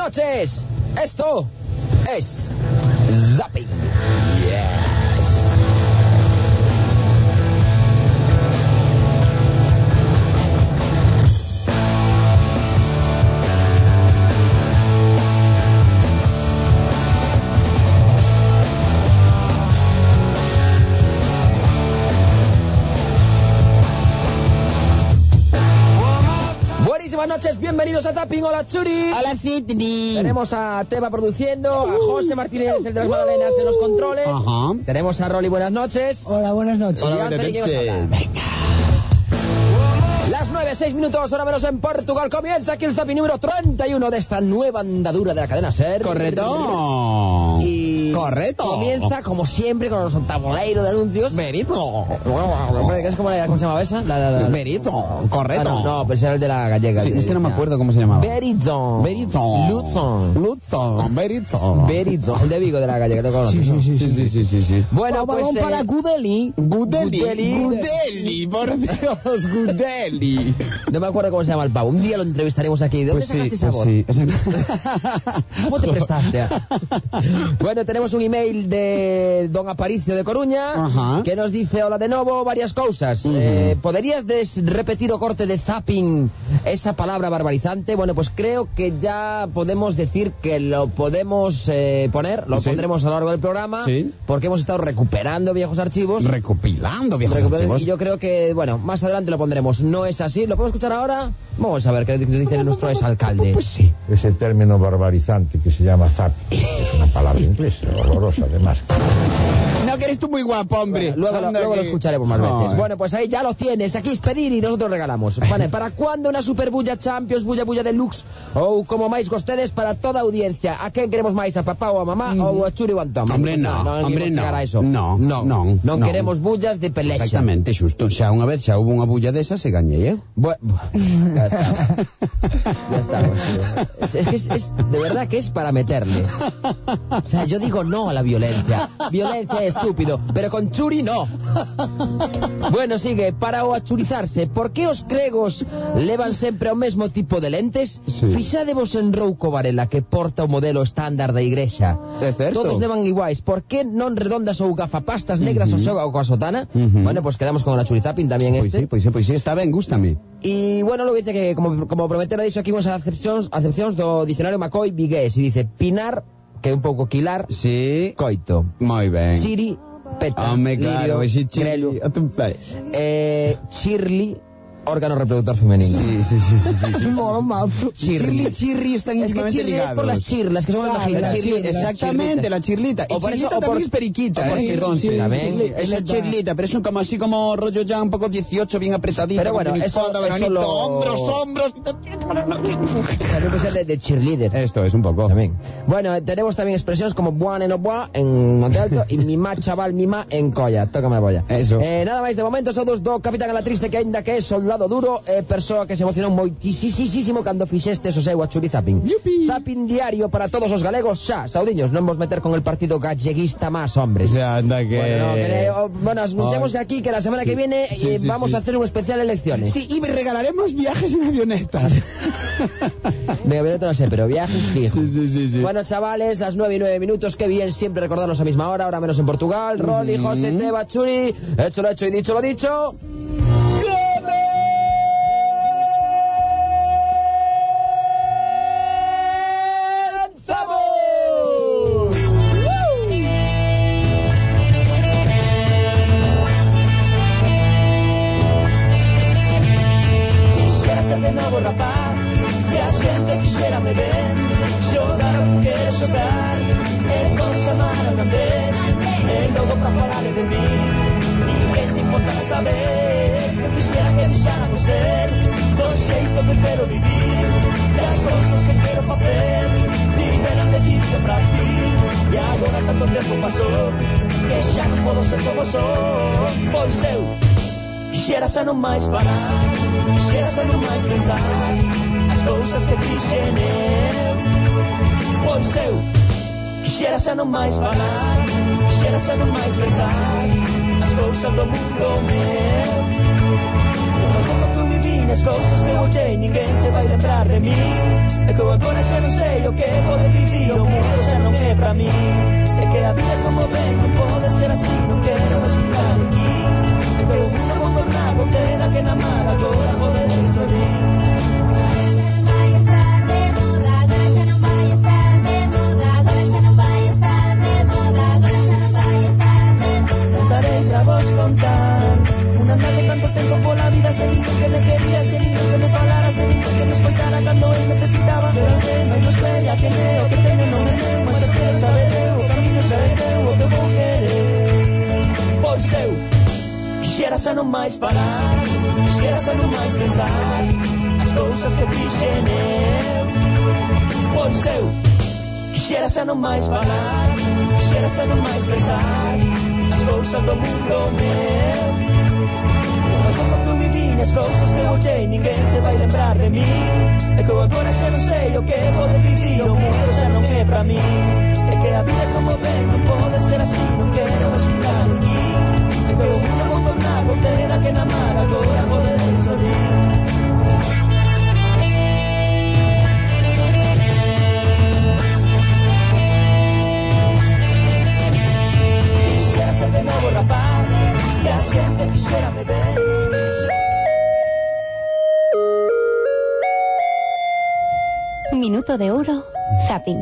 noches. Esto es Zapping. Yes. Buenas noches, bienvenidos a Zapping. Hola, Churi. Hola, Sidney. Tenemos a Teba produciendo, a José Martínez, el de las Magdalenas, en los controles. Ajá. Tenemos a Rolly, buenas noches. Hola, buenas noches. Y Anthony, ¿quién os habla? Venga. Las 9:06 minutos, hora menos en Portugal. Comienza aquí el Zapping número 31 de esta nueva andadura de la cadena SER. Correcto. Y correcto. comienza, como siempre, con los tabuleiros de anuncios. Verito. ¿Qué es ¿Cómo se llamaba esa? Verito. Correcto. No, pero ese era el de la gallega. Sí, es que no me acuerdo cómo se llamaba. Verizon. Lutzon. Verito. Verizon. El de Vigo de la gallega, ¿te conoces? Sí. Bueno, Vamos pues... para Gudeli. Gudeli, por Dios, Gudeli. No me acuerdo cómo se llama el pavo. Un día lo entrevistaremos aquí. ¿De dónde sacaste esa voz? Sí. ¿Cómo te prestaste? Bueno, tenemos un email de don Aparicio de Coruña. Ajá. Que nos dice, hola de nuevo, varias cosas. ¿Podrías repetir o corte de zapping esa palabra barbarizante? Bueno, pues creo que ya podemos decir que lo podemos poner, lo pondremos a lo largo del programa, porque hemos estado recuperando viejos archivos. Recopilando viejos archivos. Y yo creo que, bueno, más adelante lo pondremos. No es así, ¿lo podemos escuchar ahora? Vamos a ver qué dice nuestro exalcalde. Pues sí. Ese término barbarizante que se llama zapping, es una palabra inglesa, horrorosa además. No, que eres tú muy guapo, hombre. Bueno, luego lo escucharemos más veces. Bueno, pues ahí ya lo tienes. Aquí es pedir y nosotros regalamos. Vale, ¿para cuándo una Super Bulla Champions, Bulla Deluxe? O como máis ustedes para toda audiencia. ¿A quién queremos máis? ¿A papá o a mamá? ¿O a Churi o a Antón? Hombre, no. Hombre, no. A eso. No. Non queremos bullas de pelexa. Exactamente, xusto. Xa unha vez xa hubo unha bulla desa, se gañei, Bueno, ya estamos, tío. Es que es de verdad que es para meterle. O sea, yo digo no a la violencia. Violencia es estúpido, pero con Churi no. Bueno, sigue, para o achurizarse, por que os gregos levan sempre o mesmo tipo de lentes? Sí. Fixadevos en Rouco Varela, que porta o modelo estándar da igrexa. É certo. Todos levan iguais, por que non redondas ou gafapastas negras o xoga ou coa sotana? Bueno, pues quedamos con el achurizaping tamén este. Pois sí, está ben, gústame. Y bueno, lo que dice que, como Prometer ha dicho aquí, unas acepcións do dicionario Macoy Vigués, y dice pinar, que é un pouco quilar, Sí. coito, Moi ben. chiri, peta, Home, claro, ese grelu, chili. chirli, órgano reproductor femenino. Sí. Mola mazo. Chirri están Es que íntimamente chirli es ligados. por las chirlas, que son las vaginas. Exactamente, la chirlita. Y O por chirlita eso, o también por- es periquita, o por chirrón, sí, también. Esa chirlita, pero es un como así como rollo ya un poco 18, bien apretadito. Pero bueno, con eso veranito, lo... hombros. También puede ser de cheerleader. Esto es un poco. También. Bueno, tenemos también expresiones como buane no boa en Monte Alto y mima chaval mima en colla. Tócame a bolla. Eso. Nada máis de momento, saúdos do Capitán Alatriste, que aínda que é soldado duro, persoa que se emocionou moitisísimo cando fixeste o seu achurizaping. Zapping diario para todos os galegos xa. Saudiños, non vos meter con el partido galleguista más, hombres. O sea, anda que... Bueno, anunciamos que aquí que la semana que viene vamos a hacer un especial elecciones. Sí, y regalaremos viajes en avionetas. De avioneta no sé, pero viajes fijo. Sí. Bueno, chavales, las 9:09, qué bien siempre recordarlos a misma hora, ahora menos en Portugal. Rolly, José, Teba, Churi, hecho lo hecho y dicho lo dicho. Quixera ser de novo rapaz e a xente quixera me ver xogar ao que quero xogar e todos chamaron Andrés e logo pra falar de mí ninguén te importara saber que quixera que deixáramos ser do xeito que quero vivir e as cousas que quero facer liberan de ti que pra ti e agora tanto tempo pasou que xa non podo ser como son pois eu quixera xa non máis parar, quixera xa non máis pensar as cousas que fixen eu. Pois eu quixera xa non máis parar, quixera xa non máis pensar as cousas do mundo meu. No mundo que viví, nas cousas que eu votei, ninguén se vai lembrar de mí. É que eu agora xa non sei o que pode vivir, o mundo xa non é pra mí. É que a vida como ven non pode ser así, non quero máis ficar aquí. É que o mundo con tornar goteira que na mar agora poder sorrir. Contarei pra vos contar un andar de tanto tempo pola vida, seguindo que me quería, seguindo que me falara, seguindo que me escoitara cando eu necesitaba. Pero mais non sei a quen é o que teño non é meu, mas eu quero saber eu, o camiño xa é meu, o que vou querer. Pois eu quixera xa non máis parar, quixera xa non máis pensar as cousas que fixen eu. Pois eu quixera xa non máis parar, quixera xa non máis pensar as cousas do mundo meu. Como que eu viví nas cousas que olhei, ninguén se vai lembrar de mí. É que eu agora xa non sei o que pode vivir, o mundo xa non é pra mí. É que a vida como ven non pode ser así, non quero máis ficar aquí. É que o mundo vou tornar goteira que na mar agora poder sorrir. De novo rapaz, que a xente quixera me ver. Minuto de oro, zapping.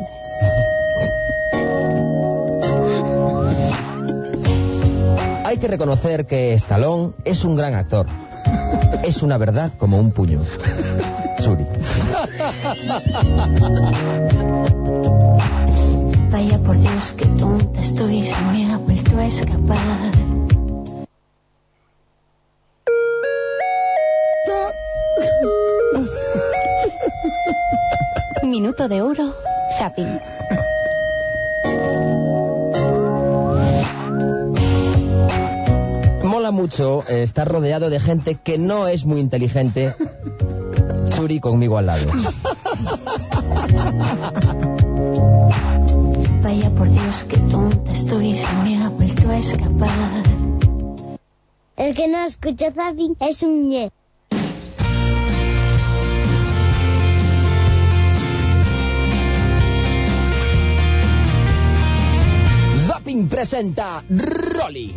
Hay que reconocer que Stallone es un gran actor. Es una verdad como un puño. Churi. Vaya por Dios, qué tonta estoy, se me ha vuelto a escapar. Minuto de oro, zapping. Mola mucho estar rodeado de gente que no es muy inteligente. Churi conmigo al lado. Vaya por Dios, qué tonta estoy, se me ha vuelto a escapar. El que no escucha zapping es un ñe. Zapping presenta Rolly.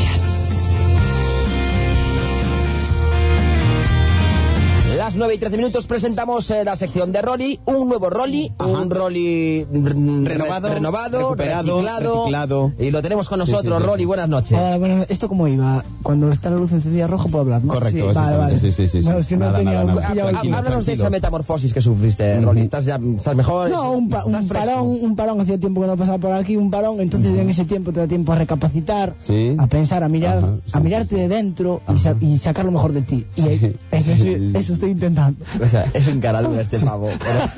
Las 9:13 presentamos la sección de Rolly, un nuevo Rolly, un Rolly renovado, recuperado, reciclado. Y lo tenemos con nosotros, sí. Rolly, buenas noches. Bueno, ¿esto cómo iba? Cuando está la luz encendida roja puedo hablar, ¿no? Correcto, Sí, vale. sí. Bueno, si no tenía un pillado el tiro. Háblanos de esa metamorfosis que sufriste, Rolly. ¿Estás mejor? No, un parón, hacía tiempo que no pasaba por aquí, un parón, entonces en ese tiempo te da tiempo a recapacitar, a pensar, a mirar, a mirarte de dentro y sacar lo mejor de ti. Y eso estoy intentando. O sea, es un caradura este pavo.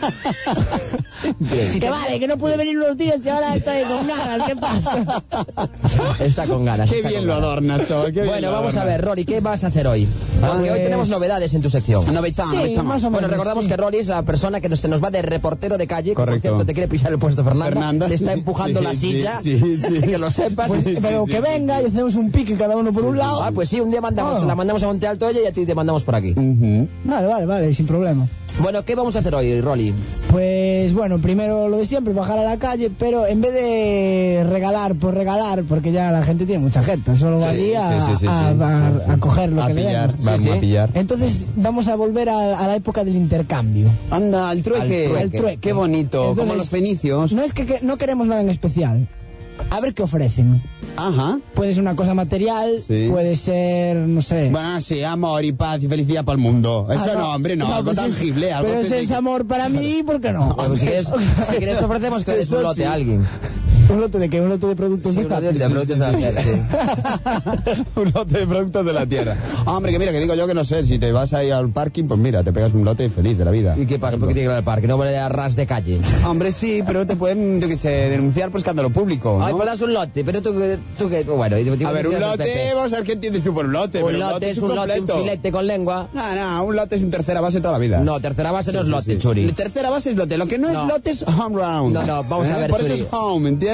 Que vale, que no pude venir unos días y ahora estoy con ganas, ¿qué pasa? Está con ganas. Qué bien lo adornas, chaval. Bueno, vamos a ver, Rolly, ¿qué vas a hacer hoy? Porque hoy tenemos novedades en tu sección. Más o menos. Bueno, recordamos que Rolly es la persona que se nos va de reportero de calle. Que, por Correcto. cierto, te quiere pisar el puesto Fernanda. Te está sí, empujando sí, la silla. sí. Que lo sepas. Pero que venga y hacemos un pique cada uno por un lado. Ah, pues sí, un día la mandamos a Monte Alto a ella y a ti te mandamos por aquí. Vale, sin problema. Bueno, ¿qué vamos a hacer hoy, Rolly? Pues bueno, primero lo de siempre, bajar a la calle, pero en vez de regalar por regalar, porque ya la gente tiene mucha gente, solo valía a coger lo que le den. Vamos a pillar. Entonces vamos a volver a la época del intercambio. Anda, el trueque. El trueque. Qué bonito, Entonces, como los fenicios. No es que no queremos nada en especial. A ver qué ofrecen. Ajá. Puede ser una cosa material, puede ser, no sé. Bueno, sí, amor y paz y felicidad para el mundo. Eso no, hombre, no, algo pues tangible. Algo pero ese es amor para mí, ¿por qué no? Pues si quieres ofrecemos que des un lote a alguien. ¿Un lote de qué? ¿Un lote de productos Sí, de un lote zapping? de productos de la tierra, sí. Un lote de productos de la tierra. Hombre, que mira, que digo yo que no sé, si te vas ahí al parking, pues mira, te pegas un lote feliz de la vida. ¿Y qué pasa? ¿Por qué tiene que ir al parque? No vale a ras de calle. Hombre, sí, pero te pueden, yo qué sé, denunciar por escándalo público, ¿no? Ay, pues das un lote, pero tú que... Bueno, a ver, un lote, vamos a ver qué entiendes tú por un lote. Un lote es un lote, un filete con lengua. No, un lote es un tercera base toda la vida. No, tercera base no es lote, Churi. La tercera base es lote, lo que no es lote es home round. No, vamos a ver, por Churi. eso es home, ¿entiendes?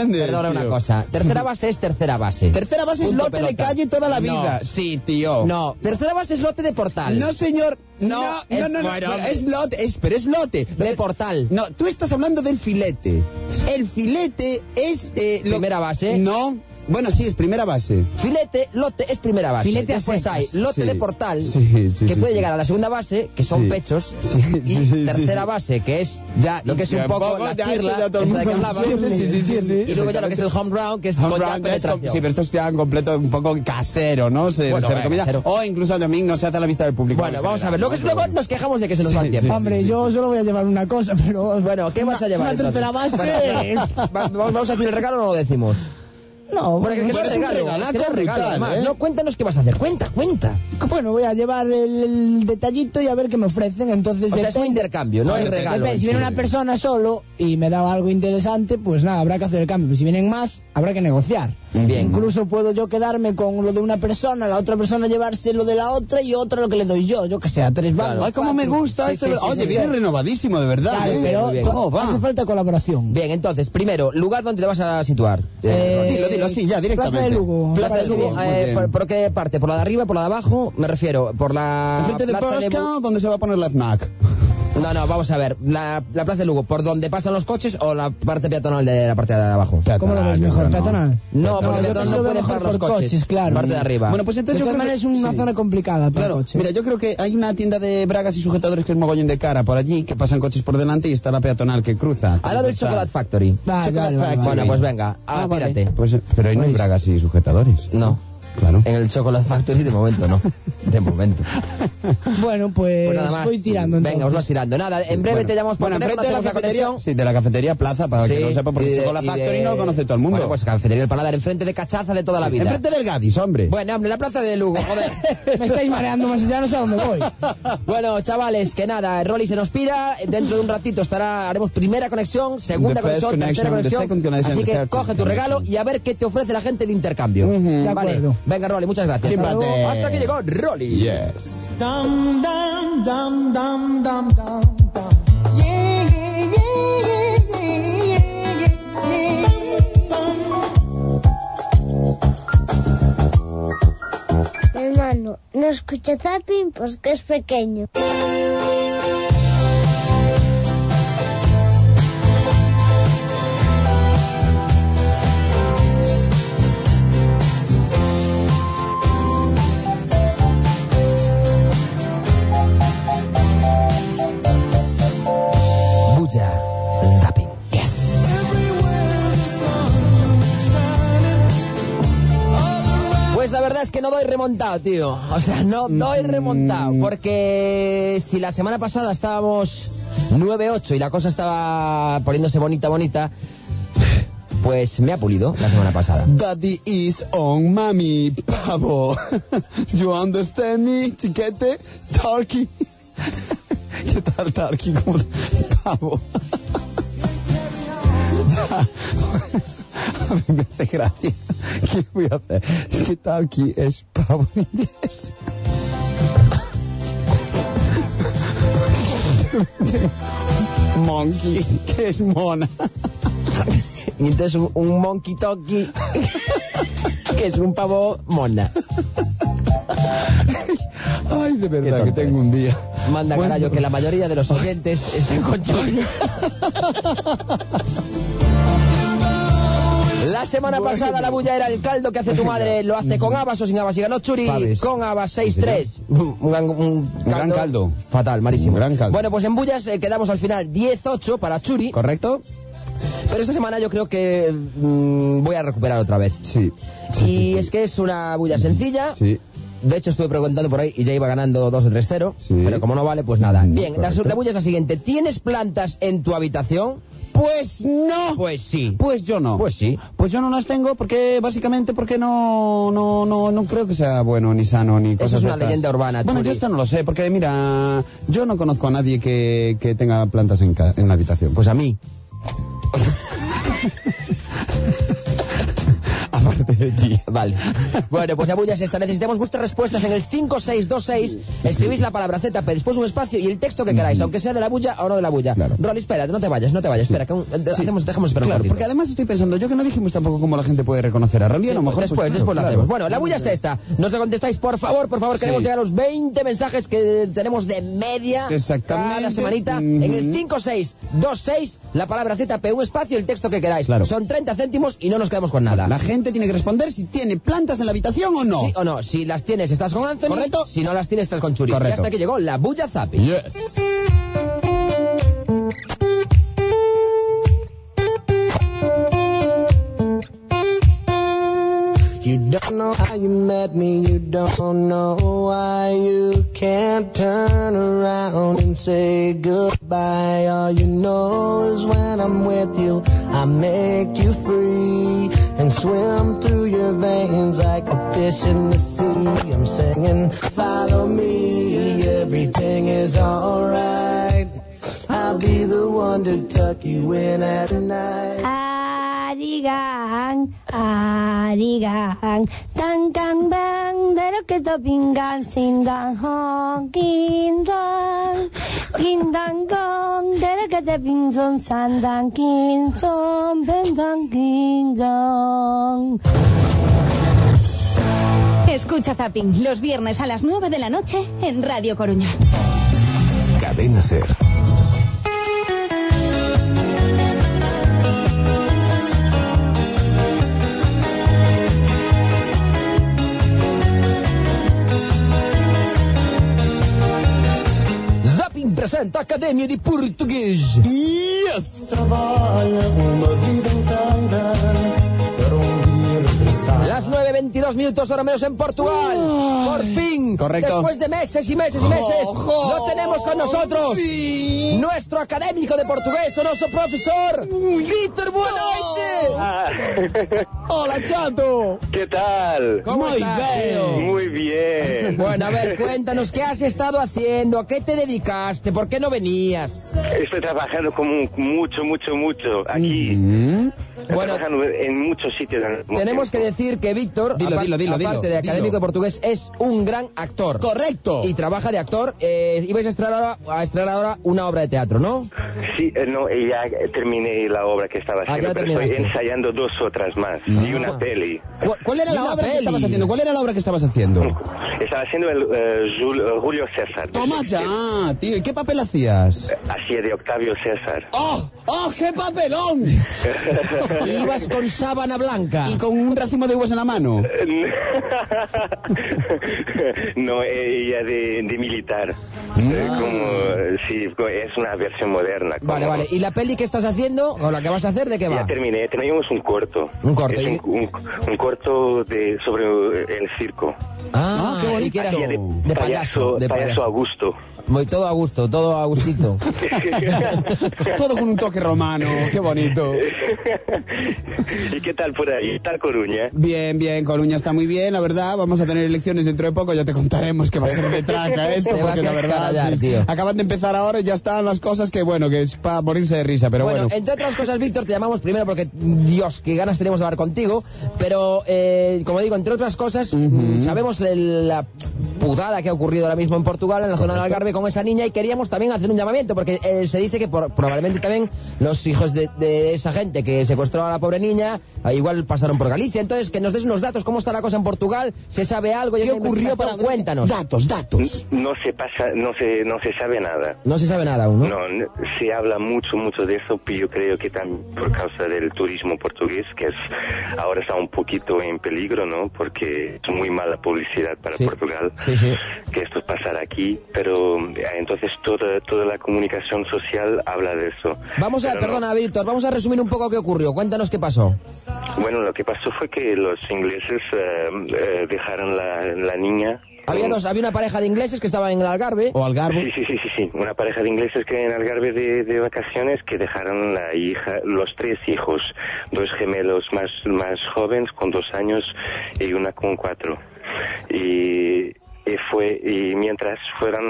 entiendes? Perdona tío? una cosa. Tercera base es tercera base. Tercera base es Punto lote de pelota. calle toda la No. vida. Sí, tío. No, tercera base es lote de portal. No, señor. No, es- no. bueno, Bueno, es lote, pero es lote. De portal. No, tú estás hablando del filete. El filete es... Primera base. No. Bueno, sí, es primera base. Filete, lote es primera base. Filete a Después secas. hay lote Sí. de portal, Sí, que puede sí. llegar a la segunda base, que son Sí. pechos, Sí, y sí, tercera sí. base, que es Ya, lo que es un poco la ya, chirla, esto ya todo el esa de que mundo- hablaba, Sí. y luego ya lo que es el home run, que es Home con ya run, que es penetración. sí, pero esto es ya en completo un poco casero, ¿no? Se Bueno, recomienda. casero. O incluso también no se hace a la vista del público. Bueno, en vamos a general, ver, ¿no? luego nos quejamos de que se nos va el tiempo. Hombre, yo solo voy a llevar una cosa, pero... Bueno, ¿qué vas a llevar? Una tercera entonces? base. Vamos a decir el regalo o no lo decimos. No, Porque bueno, que no es es un regalo, regalaco que no es regalo, brutal, además. ¿eh? No, cuéntanos qué vas a hacer. Cuenta. bueno, voy a llevar el detallito y a ver qué me ofrecen. Entonces, O sea, es un depende- intercambio, no es regalo. Depende, si viene una persona solo y me da algo interesante, pues nada, habrá que hacer el cambio. Pero si vienen más, habrá que negociar. Bien. Incluso puedo yo quedarme con lo de una persona, la otra persona llevarse lo de la otra y otra lo que le doy yo que sea, 3 Claro. bandos. Ay, cómo me 4. gusta Sí, esto. sí, sí, Oye, sí, viene sí. renovadísimo, de verdad. Claro, ¿eh? pero muy bien. Oh, va. hace falta colaboración. Bien, entonces, primero, lugar donde te vas a situar. Dilo así, ya, directamente. Plaza de Lugo. Plaza de Lugo. Muy bien. ¿Por qué parte? ¿Por la de arriba, por la de abajo? Me refiero, por la Enfrente de plaza de Posca, donde se va a poner la FNAC. No, vamos a ver. La Plaza de Lugo, ¿por donde pasan los coches o la parte peatonal de la parte de abajo? ¿Cómo lo ves mejor? ¿Peatonal? No, porque yo peatonal casi no lo veo puede mejor parar los por coches. claro. Parte de arriba. Bueno, pues De entonces yo todas creo maneras que... es una sí. zona complicada para Claro, coche. mira, yo creo que hay una tienda de bragas y sujetadores que es mogollón de cara por allí, que pasan coches por delante y está la peatonal que cruza. Al lado del Chocolate Factory. Vale, Chocolate vale, Factory. Bueno, pues venga, vale. apírate. Pues, pero ahí no hay bragas y sujetadores. No. Claro. En el Chocolate Factory de momento no. De momento. Bueno, pues, Pues nada más. voy tirando entonces. Venga, os vas tirando. Nada, en breve Bueno. te llamamos por Bueno, teléfono, enfrente de la hacemos cafetería, conexión. sí, de la cafetería Plaza, para que Sí, no sepa, porque y el de- Chocolate y Factory de- no lo conoce todo el mundo. Bueno, pues cafetería del Paladar, enfrente de Cachaza de toda la vida. Enfrente del Gadis, hombre. Bueno, hombre, la Plaza de Lugo, joder. Me estáis mareando más, ya no sé a dónde voy. Bueno, chavales, que nada, Rolly se nos pira. Dentro de un ratito haremos primera conexión, segunda The first conexión, tercera connection, the conexión. second connection, Así the que third coge tu regalo connection. y a ver qué te ofrece la gente el intercambio. De Vale, acuerdo. venga, Rolly, muchas gracias. Chímbate. Hasta luego. Hasta aquí llegó Rolly. Yes. Dum dum dum dum dum dum dum. Yeah, yeah, yeah, yeah, yeah, yeah, yeah. Hermano, no escucha zapping porque es pequeño. Bulla Zapping. Yes. Pues la verdad es que no doy remontado, tío. O sea, no doy remontado. Porque si la semana pasada estábamos 9-8 y la cosa estaba poniéndose bonita, pues me ha pulido la semana pasada. Daddy is on mami, pavo. You understand me, chiquete? Turkey. ¿Qué tal, Turkey? ¿Cómo pavo? Ya. A mí me hace gracia. ¿Qué voy a hacer? Es que Turkey es pavo en inglés. Monkey, que es mona. Y entonces un monkey toki, que es un pavo mona. Ay, de verdad Qué que tonto tengo es. un día. Manda Bueno. carajo que la mayoría de los oyentes estén con Churi. La semana pasada la bulla era el caldo que hace tu madre. Lo hace con habas o sin habas. Y ganó Churi Faves. con habas 6-3. Un gran caldo. Fatal, malísimo. Un gran caldo. Bueno, pues en bullas quedamos al final 10-8 para Churi. ¿Correcto? Pero esta semana yo creo que voy a recuperar otra vez. Sí. Y es que es una bulla sencilla. Sí. De hecho, estuve preguntando por ahí y ya iba ganando 2 o 3-0. Sí. Pero como no vale, pues nada. Bien, correcto. la bulla es la siguiente. ¿Tienes plantas en tu habitación? Pues no. Pues sí. Pues yo no. Pues sí. Pues yo no las tengo porque básicamente porque no creo que sea bueno ni sano ni cosas es una de estas. leyenda urbana, Bueno, Churi. yo esto no lo sé porque mira, yo no conozco a nadie que tenga plantas en la habitación. Pues a mí. Aparte parte de ti. Vale. Bueno, pues la bulla es esta. Necesitamos vuestras respuestas en el 5626. Escribís la palabra ZP, después un espacio y el texto que queráis, aunque sea de la bulla o no de la bulla. Claro. Rolly, espera, no te vayas. Espera, que dejamos esperar un Claro, ratito. porque además estoy pensando, yo que no dijimos tampoco cómo la gente puede reconocer a Rolly, a lo mejor... Después lo hacemos. Bueno, la bulla es esta. No se contestáis, por favor, queremos llegar a los 20 mensajes que tenemos de media cada semanita. En el 5626, la palabra ZP, un espacio y el texto que queráis. Claro. Son 30 céntimos y no nos quedamos con nada. La gente tiene que responder si tiene plantas en la habitación o no. Sí o no. Si las tienes, estás con Anthony. Correcto. Si no las tienes, estás con Churi. Correcto. Y hasta que llegó la bulla Zapi. Yes. You don't know how you met me, you don't know why you can't turn around and say goodbye. All you know is when I'm with you, I make you free and swim through your veins like a fish in the sea. I'm singing, follow me, everything is alright. I'll be the one to tuck you in at night. Arigan, arigan, gang gang bang, de lo que to pingan, sin dan hong, kin dan gong, de lo que te pinzon, san dan kin son, ben dan kin dong. Escucha Zapping los viernes a las 9 de la noche en Radio Coruña. Cadena Ser. Zapping presenta Academia di Português. Yes! Las 9:22 minutos, hora menos en Portugal. Por fin, correcto. Después de meses y meses y meses, lo tenemos con nosotros. Sí. Nuestro académico de portugués, nuestro profesor, Víctor Buenoite. Hola, chato. ¿Qué tal? ¿Cómo estás, tío? Muy bien. Bueno, a ver, cuéntanos, ¿qué has estado haciendo? ¿A qué te dedicaste? ¿Por qué no venías? Estoy trabajando como mucho aquí. Estoy trabajando en muchos sitios. Tenemos que decir que Víctor, aparte de académico de portugués, es un gran actor. Correcto. Y trabaja de actor. Ibais a estrenar ahora una obra de teatro, ¿no? Sí, no, ya terminé la obra que estaba haciendo, pero estoy ensayando 2 otras más. Y una peli. ¿Cuál era la obra que estabas haciendo? ¿Cuál era la obra que estabas haciendo? Estaba haciendo el Julio César. Toma ya, tío. ¿Y qué papel hacías? Hacía de Octavio César. ¡Oh, qué papelón! Ibas con sábana blanca. ¿Y con un racimo de uvas en la mano? No, ella de militar. Sí, es una versión moderna. Vale. ¿Y la peli que estás haciendo, o la que vas a hacer, de qué va? Ya terminé, teníamos un corto. Un corto. Es un corto sobre el circo. Qué bonito. ¿Y qué era? De payaso Augusto. Todo a gusto, todo a gustito. Todo con un toque romano, qué bonito. ¿Y qué tal por ahí? ¿Qué tal Coruña? Bien, Coruña está muy bien, la verdad. Vamos a tener elecciones dentro de poco, ya te contaremos que va a ser de traca esto, porque la verdad tío. Acaban de empezar ahora y ya están las cosas que, bueno, que es para morirse de risa, pero bueno. Entre otras cosas, Víctor, te llamamos primero porque, Dios, qué ganas tenemos de hablar contigo, pero, como digo, entre otras cosas, sabemos la putada que ha ocurrido ahora mismo en Portugal, en la zona del Algarve, con esa niña, y queríamos también hacer un llamamiento, porque se dice que probablemente también los hijos de esa gente que secuestró a la pobre niña, igual pasaron por Galicia. Entonces, que nos des unos datos, cómo está la cosa en Portugal, se sabe algo, ¿qué ocurrió? Cuéntanos. Datos. No se sabe nada. No se sabe nada aún, ¿no? No, se habla mucho de eso, pero yo creo que también por causa del turismo portugués, que ahora está un poquito en peligro, ¿no? Porque es muy mala publicidad para Portugal, que esto pasara aquí, pero entonces toda la comunicación social habla de eso. Perdona, Víctor, vamos a resumir un poco qué ocurrió. Cuéntanos qué pasó. Bueno, lo que pasó fue que los ingleses dejaron la niña. Había una pareja de ingleses que estaban en el Algarve. ¿O Algarve? Sí. Una pareja de ingleses que en Algarve de vacaciones, que dejaron los 3 hijos, 2 gemelos más jóvenes con 2 años y una con 4. Y y mientras fueron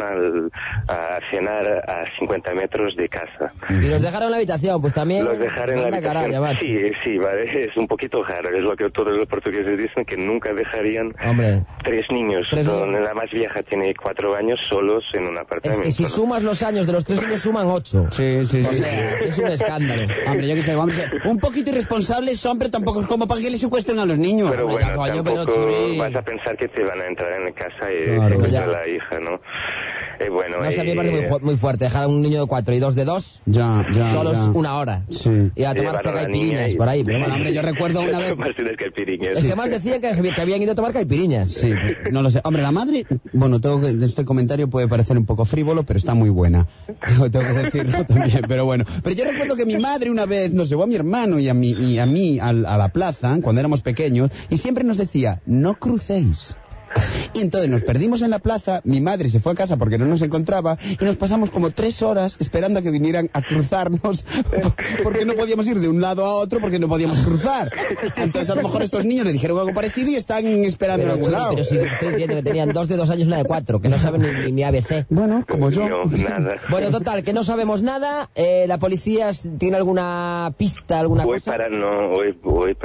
a cenar a 50 metros de casa. Y los dejaron en la habitación, pues también. Los dejaron en la habitación. Caralla, sí, vale, es un poquito raro, es lo que todos los portugueses dicen, que nunca dejarían 3 niños. La más vieja tiene 4 años solos en un apartamento. Es que si sumas los años de los 3 niños, suman 8. Sí. O sea, es un escándalo. Hombre, yo que sé, vamos a ser un poquito irresponsables son, pero tampoco es como para que le secuestren a los niños. Pero bueno, coño, tampoco vas a pensar que te van a entrar en casa y secuestrar a la hija, ¿no? Bueno, no sé, a mí me parece muy fuerte dejar a un niño de 4 y 2 de 2 solos una hora. Sí. Y a tomar caipiriñas por ahí. Pero bueno, hombre, yo recuerdo una vez... Es que más decían que habían ido a tomar caipiriñas. Sí, no lo sé. Hombre, la madre... Bueno, este comentario puede parecer un poco frívolo, pero está muy buena. Tengo que decirlo también, pero bueno. Pero yo recuerdo que mi madre una vez nos llevó a mi hermano y a mí a la plaza, cuando éramos pequeños, y siempre nos decía, no crucéis. Y entonces nos perdimos en la plaza, mi madre se fue a casa porque no nos encontraba y nos pasamos como 3 horas esperando a que vinieran a cruzarnos porque no podíamos ir de un lado a otro porque no podíamos cruzar. Entonces a lo mejor estos niños le dijeron algo parecido y están esperando en algún lado. Pero si te estoy diciendo que tenían 2 de 2 años y una de 4, que no saben ni ABC. Bueno, como yo. No, nada. Bueno, total, que no sabemos nada. ¿La policía tiene alguna pista, alguna cosa? Hoy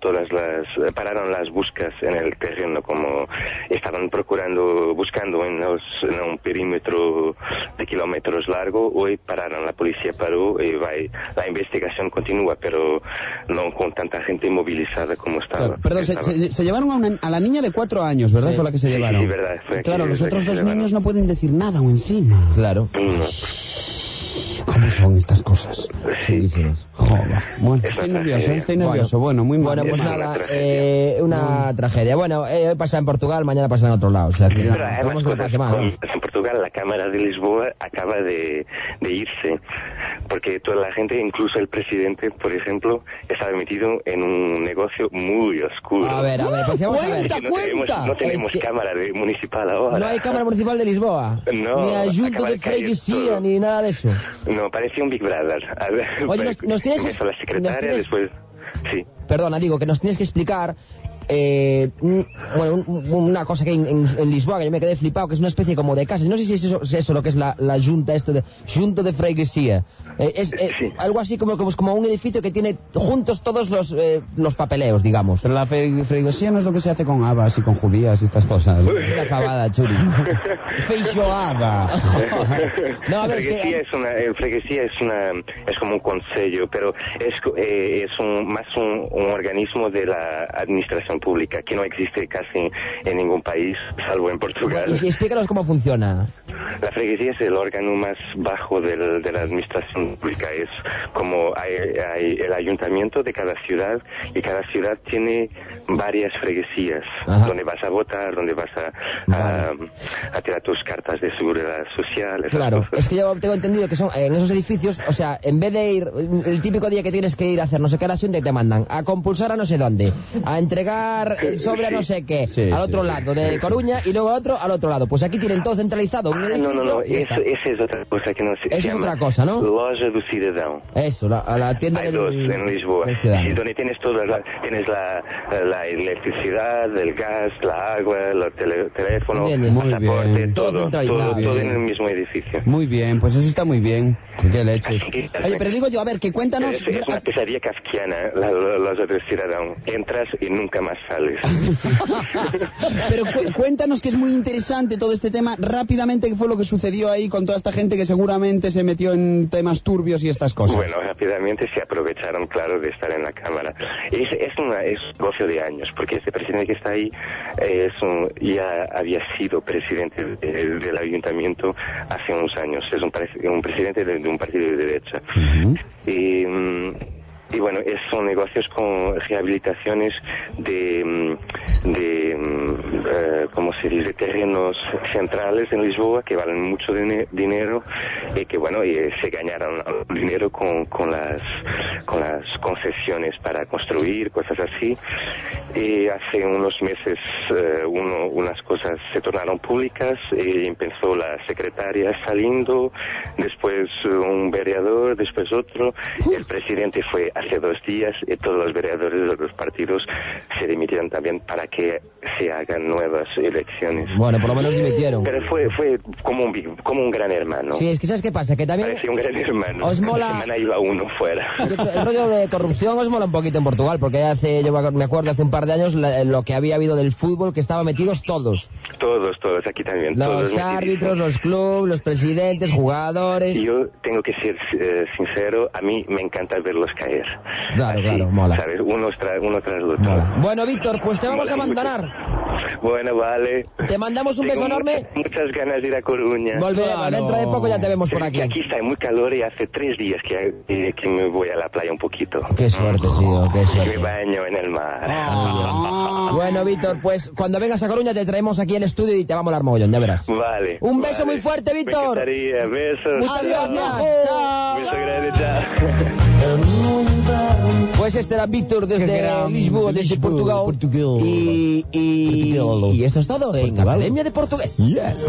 pararon las buscas en el terreno, como estaban buscando en un perímetro de kilómetros largo. Hoy pararon, la policía paró y la investigación continúa, pero no con tanta gente movilizada como estaba. Claro, perdón, se llevaron a la niña de 4 años, ¿verdad? Sí. Fue la que se llevaron. Sí, verdad. Claro, los otros 2 niños no pueden decir nada o encima. Claro. No. ¿Cómo son estas cosas? Sí. Joder. Bueno, estoy nervioso. Bueno, muy mal. Bueno, pues nada, una tragedia. Bueno, hoy pasa en Portugal, mañana pasa en otro lado. O sea, que vamos que pase más, ¿no? En Portugal la Cámara de Lisboa acaba de irse, porque toda la gente, incluso el presidente, por ejemplo, estaba metido en un negocio muy oscuro. A ver, porque vamos a ver. No tenemos cámara municipal ahora. No hay Cámara Municipal de Lisboa. No. Ni Ayunto de Freguesía, ni nada de eso. No, parecía un Big Brother. A ver, oye, nos tienes que... la secretaria, después... Sí. Perdona, digo, que nos tienes que explicar... una cosa que en Lisboa, que yo me quedé flipado, que es una especie como de casa. No sé si es eso lo que es la junta, Junta de Freguesía. Sí. Algo así como un edificio que tiene juntos todos los papeleos, digamos. Pero la freguesía no es lo que se hace con habas y con judías y estas cosas. Es una fabada, Churi. Feijoada. No, a ver, freguesía es como un consejo, pero es más un organismo de la administración pública, que no existe casi en ningún país, salvo en Portugal. Y explícanos cómo funciona. La freguesía es el órgano más bajo de la administración pública. Es como hay el ayuntamiento de cada ciudad, y cada ciudad tiene varias freguesías. Ajá. Donde vas a votar, donde vas a tirar tus cartas de seguridad social. Claro, es que yo tengo entendido que son en esos edificios, o sea, en vez de ir el típico día que tienes que ir a hacer no sé qué asunto, te mandan a compulsar a no sé dónde, a entregar el sobre a no sé qué, al otro lado de Coruña, y luego otro al otro lado. Pues aquí tienen todo centralizado. No, esa es otra cosa que no sé. Esa es otra cosa, ¿no? Loja do Cidadão. Eso, la tienda hay dos en Lisboa. Donde tienes tienes la electricidad, el gas, la agua, el teléfono, el pasaporte, todo en el mismo edificio. Muy bien, pues eso está muy bien. Qué leches. Oye, pero digo yo, a ver, que cuéntanos... Es una pesadilla kafkiana, la Loja do Cidadão. Entras y nunca más sales. Pero cuéntanos, que es muy interesante todo este tema, rápidamente, qué fue lo que sucedió ahí con toda esta gente que seguramente se metió en temas turbios y estas cosas. Bueno, rápidamente se aprovecharon, claro, de estar en la Cámara. Es un negocio de años, porque este presidente que está ahí ya había sido presidente del ayuntamiento hace unos años. Es un presidente de un partido de derecha. Uh-huh. Y bueno, son negocios con rehabilitaciones de ¿cómo se dice?, terrenos centrales en Lisboa que valen mucho dinero, y que bueno, se ganaron dinero con las concesiones para construir, cosas así. Y hace unos meses unas cosas se tornaron públicas, y empezó la secretaria saliendo, después un vereador, después otro. El presidente fue hace 2 días, y todos los vereadores de los partidos se dimitieron también para que sea hagan nuevas elecciones. Bueno, por lo menos dimitieron. Pero fue como un gran hermano. Sí, es que ¿sabes qué pasa? Que también... Parecía un gran hermano. Os mola... Cada semana iba uno fuera. El rollo de corrupción os mola un poquito en Portugal, porque yo me acuerdo hace un par de años lo que había habido del fútbol, que estaban metidos todos. Todos, aquí también. Los árbitros, los clubes, los presidentes, jugadores... Y yo tengo que ser sincero, a mí me encanta verlos caer. Claro, mola. ¿Sabes? Uno tras otro. Mola. Bueno, Víctor, pues te vamos a abandonar. Bueno, vale. Te mandamos un beso enorme. Muchas ganas de ir a Coruña. Volveremos, dentro de poco ya te vemos por aquí. Aquí está muy calor y hace 3 días que me voy a la playa un poquito. Qué suerte, tío, qué suerte. Me baño en el mar. Bueno, Víctor, pues cuando vengas a Coruña te traemos aquí al estudio y te va a molar mogollón, ya verás. Vale. Un beso muy fuerte, Víctor. Me encantaría. Besos. Muchas gracias. Chao. Beso grande, chao. Pues este era Víctor desde Lisboa, desde Portugal. Y esto es todo en Academia de Portugués. Yes.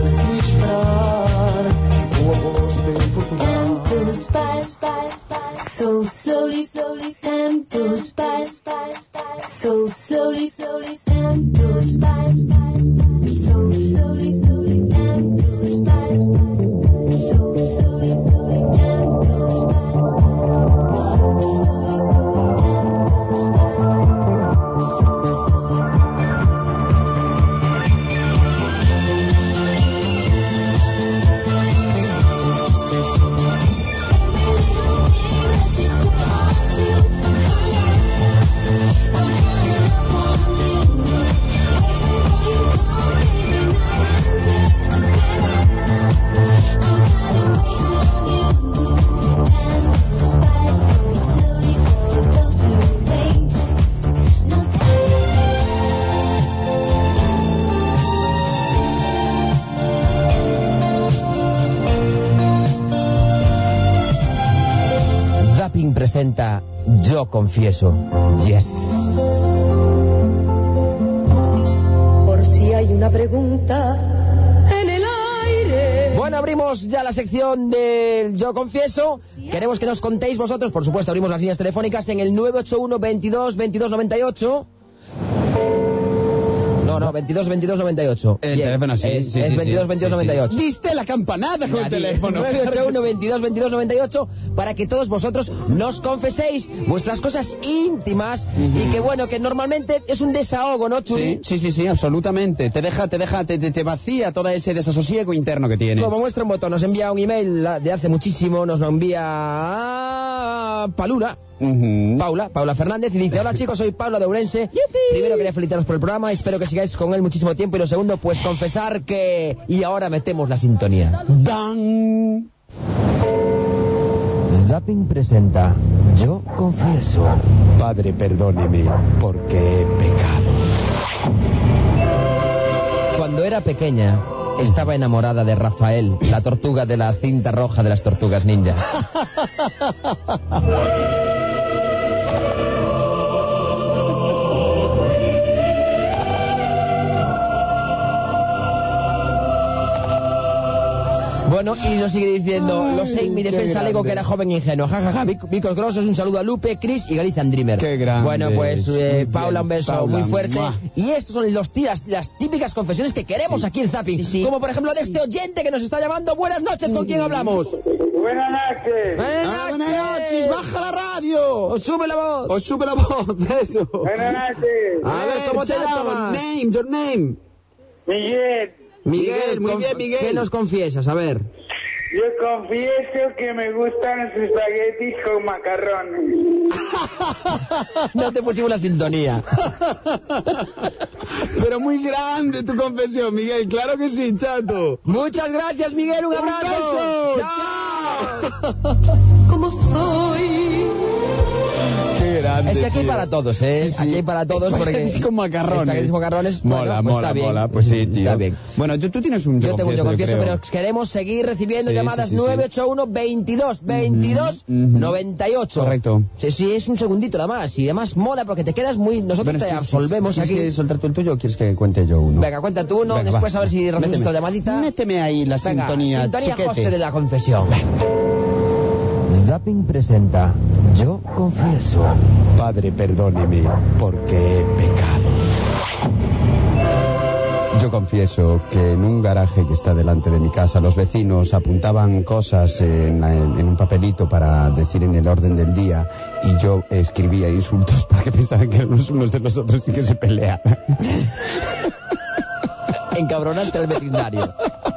So slowly, time goes by. So slowly, time goes by. So slowly, time goes by. So slowly, time goes by. So slowly, Zapping presenta Yo Confieso. Yes. por si hay una pregunta en el aire. Bueno, abrimos ya la sección del Yo Confieso. Queremos que nos contéis vosotros, por supuesto, abrimos las líneas telefónicas en el 981 22 22 98. No, 22 22 98. El teléfono sí, es 22 22 98. Diste la campanada con el teléfono. 981 22 22 98 para que todos vosotros nos confeséis vuestras cosas íntimas y que bueno, que normalmente es un desahogo, ¿no, Churi? Sí, absolutamente. Te vacía todo ese desasosiego interno que tienes. Como muestra un botón, nos envía un email de hace muchísimo, nos lo envía a Palura. Paula Fernández, y dice: hola chicos, soy Paula de Ourense. Primero quería felicitaros por el programa, espero que sigáis con él muchísimo tiempo, y lo segundo, pues confesar que... Y ahora metemos la sintonía. ¡Dan! Zapping presenta Yo Confieso. Padre, perdóneme, porque he pecado. Cuando era pequeña, estaba enamorada de Rafael, la tortuga de la cinta roja de las tortugas ninja. Bueno, y nos sigue diciendo: lo sé, en mi defensa alego que era joven e ingenuo. Jajaja, Vicos Grosos, un saludo a Lupe, Chris y Galicia Dreamer. Qué grande. Bueno, pues Paula, un beso Paula, muy fuerte. ¡mua! Y estos son las típicas confesiones que queremos aquí en Zapping. Como por ejemplo de este oyente que nos está llamando. Buenas noches, ¿con quién hablamos? Buenas noches. Buenas noches, baja la radio. O sube la voz. Eso. Buenas noches. A ver, ¿cómo te llamas? Your name. Miguel, muy bien, Miguel. ¿Qué nos confiesas? A ver. Yo confieso que me gustan los espaguetis con macarrones. No te pusimos la sintonía. Pero muy grande tu confesión, Miguel. Claro que sí, chato. Muchas gracias, Miguel. Un abrazo. beso. Chao. Como soy. Qué grande. Es que aquí hay tío. para todos, ¿eh? Sí. Aquí hay para todos porque... Espaguetis con macarrones. Espaguetis con macarrones. Mola, bueno, pues está bien. mola. Pues sí, tío. Está bien. Bueno, tú tienes un Yo tengo un Yo Confieso, creo. pero queremos seguir recibiendo Sí, llamadas. sí. 981 22 22 98. Correcto. Sí, es un segundito nada más. Y además mola porque te quedas muy... Nosotros te absolvemos aquí. ¿Quieres soltar tú el tuyo o quieres que cuente yo uno? Venga, cuenta tú uno. Venga, después va. a ver si recibes Méteme. otra llamadita. Méteme ahí la Venga, sintonía, Sintonía chiquete. José de la confesión. Zapping presenta Yo Confieso. Padre, perdóneme, porque he pecado. confieso que en un garaje que está delante de mi casa, los vecinos apuntaban cosas en un papelito para decir en el orden del día, y yo escribía insultos para que pensaran que eran los unos de los otros y que se pelearan. Encabronaste al vecindario.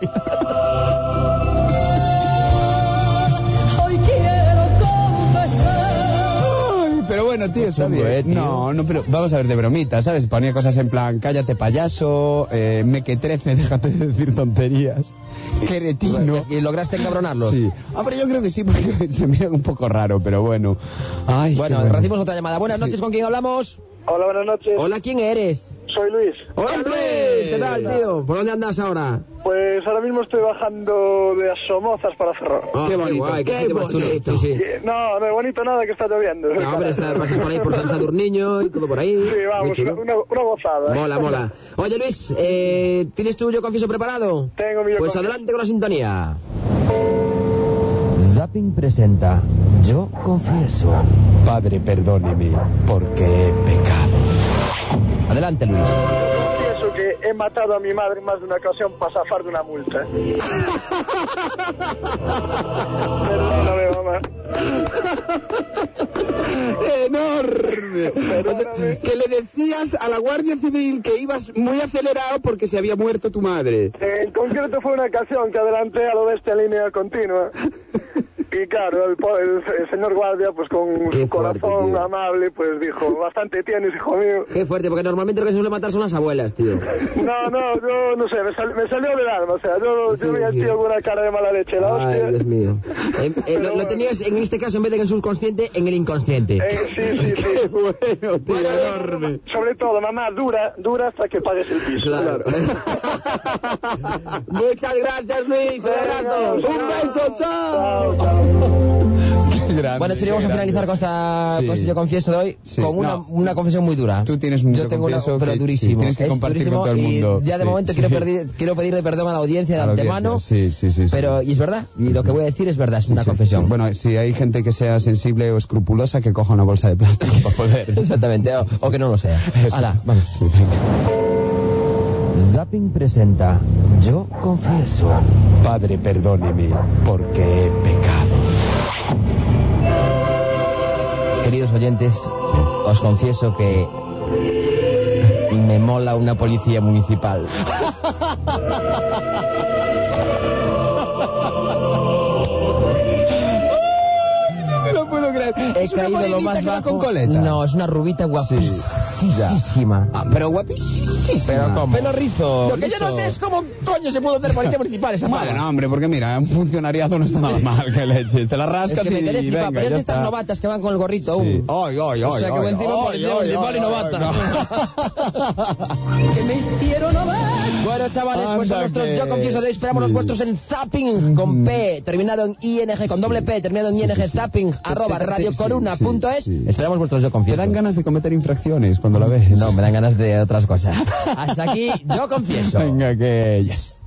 Pero bueno, tío, está bien. No, pero vamos a ver, de bromita, ¿sabes? Ponía cosas en plan, cállate payaso, mequetrefe, déjate de decir tonterías, cretino. ¿Y lograste encabronarlos? Sí. Pero yo creo que sí, porque se miran un poco raro, pero bueno. Ay, bueno, recibimos otra llamada. Buenas noches, ¿con quién hablamos? Hola, buenas noches. Hola, ¿quién eres? Soy Luis. Hola, Luis. ¿Qué tal, tío? ¿Por dónde andas ahora? Pues ahora mismo estoy bajando de Asomozas para Ferrol. Qué bonito, guay, qué bonito. Sí. No es bonito nada, que está lloviendo. No, pero pasas por ahí por San Sadurniño y todo por ahí. Sí, vamos, una gozada. Mola. Oye, Luis, ¿tienes tu Yo Confieso preparado? Tengo mi Yo Pues Confieso. adelante con la sintonía. Zapping presenta Yo Confieso. Padre, perdóneme, porque he pecado. Adelante, Luis. Pienso que he matado a mi madre en más de una ocasión para zafar de una multa. Perdóname, mamá. Enorme. O sea, que le decías a la Guardia Civil que ibas muy acelerado porque se había muerto tu madre. En concreto fue una ocasión que adelanté a lo bestia en línea continua. Y claro, el señor guardia, pues con su corazón amable, pues dijo, bastante tienes, hijo mío. Qué fuerte, porque normalmente lo que se suele matar son las abuelas, tío. No, yo no sé, me salió del alma, o sea, yo vi al tío con una cara de mala leche, la hostia. Ay, Dios mío. Lo tenías, en este caso, en vez de en el subconsciente, en el inconsciente. Sí. Qué bueno, tío, enorme. Sobre todo, mamá, dura hasta que pagues el piso. Claro. Muchas gracias, Luis. Un abrazo. Un beso, chao. Bueno, Churi, vamos a finalizar con este Yo Confieso de hoy, con una confesión muy dura. Tú tienes un Yo tengo una, pero durísimo. Sí, tienes que compartir con todo el mundo. Y ya de momento quiero pedirle perdón a la audiencia de antemano. Sí. Pero, y es verdad, y lo que voy a decir es verdad, es una confesión. Sí. Bueno, si hay gente que sea sensible o escrupulosa, que coja una bolsa de plástico para poder. Exactamente, o que no lo sea. Hala, vamos. Sí, Zapping presenta Yo Confieso. Padre, perdóneme, porque he pecado. Queridos oyentes, os confieso que me mola una policía municipal. He caído lo más bajo. Con coleta. No, es una rubita guapísima. Pero guapísima. Pero ¿cómo? Pelo rizo. Lo que yo no sé es cómo coño se pudo hacer policía municipal esa pava. Bueno, hombre, porque mira, un funcionariado no está nada mal, que leche. Te la rascas es que me quedé y flipado, venga, pero es ya de estas está. novatas que van con el gorrito aún. Sí. Ay. O sea, que encima policía municipal y novata. Que me hicieron ver. Bueno, chavales, pues son nuestros Yo Confieso de hoy. Esperamos los vuestros en Zapping con P, terminado en ING, con doble P, terminado en ING, Zapping, @radiocoruna.es. Esperamos vuestros Yo Confieso. Te dan ganas de cometer infracciones cuando la ves. No, me dan ganas de otras cosas. Hasta aquí, Yo Confieso. Venga, que... Yes.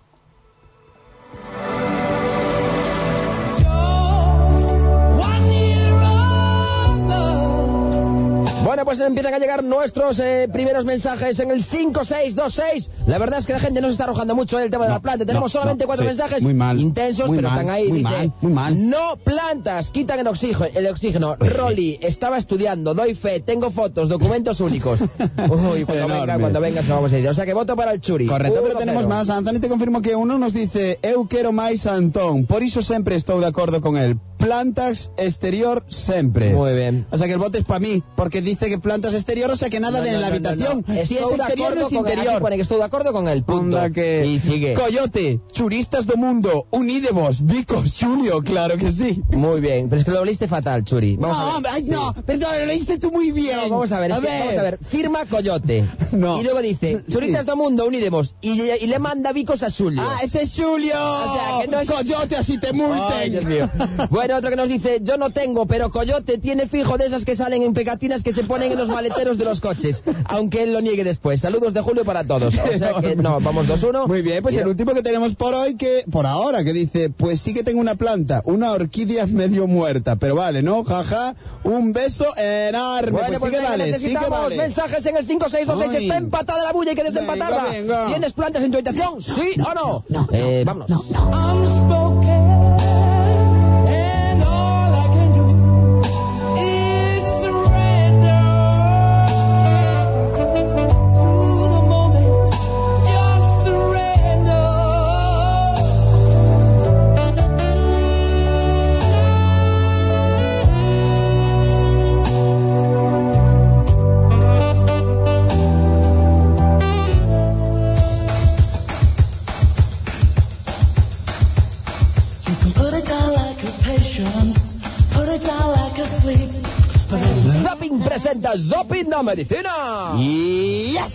Bueno, pues empiezan a llegar nuestros primeros mensajes en el 5626. La verdad es que la gente no se está arrojando mucho el tema de la planta. Tenemos solamente 4 mensajes muy mal, intensos, muy pero mal, están ahí. muy Dice, mal, muy mal. No plantas, quitan el oxígeno. Rolly, estaba estudiando, doy fe, tengo fotos, documentos únicos. Uy, cuando venga se lo vamos a decir. O sea que voto para el Churi. Correcto, pero tenemos más. Anthony, te confirmo que uno nos dice: eu quero máis a Antón, por iso sempre estou de acordo con él. Plantas exterior sempre. Muy bien. O sea que el voto es para mí, porque dice que plantas exterior, o sea que nada de la habitación. No. Si es exterior, no es interior. Pone que estou de acordo con el punto. Que... Y sigue. Coyote, churistas do mundo, unídevos, Vico, Julio, claro que sí. Muy bien, pero es que lo leíste fatal, Churi. Vamos a ver. Ay, no, perdón, lo leíste tú muy bien. No, vamos a ver, firma Coyote. No. Y luego dice, churistas do mundo, unídevos. Y le manda Vicos a Julio. Ah, ese es Julio. O sea, que no es... Coyote, así te multen. Ay, Dios mío. Bueno, otro que nos dice, yo no tengo, pero Coyote tiene fijo de esas que salen en pegatinas que se ponen ponen en los maleteros de los coches, aunque él lo niegue después. Saludos de Julio para todos. O sea que no, vamos 2-1. Muy bien, pues el último que tenemos por hoy, por ahora, que dice, pues sí que tengo una planta, una orquídea medio muerta, pero vale, ¿no? Jaja, un beso enorme. Bueno, pues sí que vale, necesitamos sí que vale. mensajes en el 5626. Está empatada la bulla, hay que desempatarla. Venga. ¿Tienes plantas en tu habitación? ¿Sí o no? Vámonos. Zapping presenta Zopin la medicina. Yes.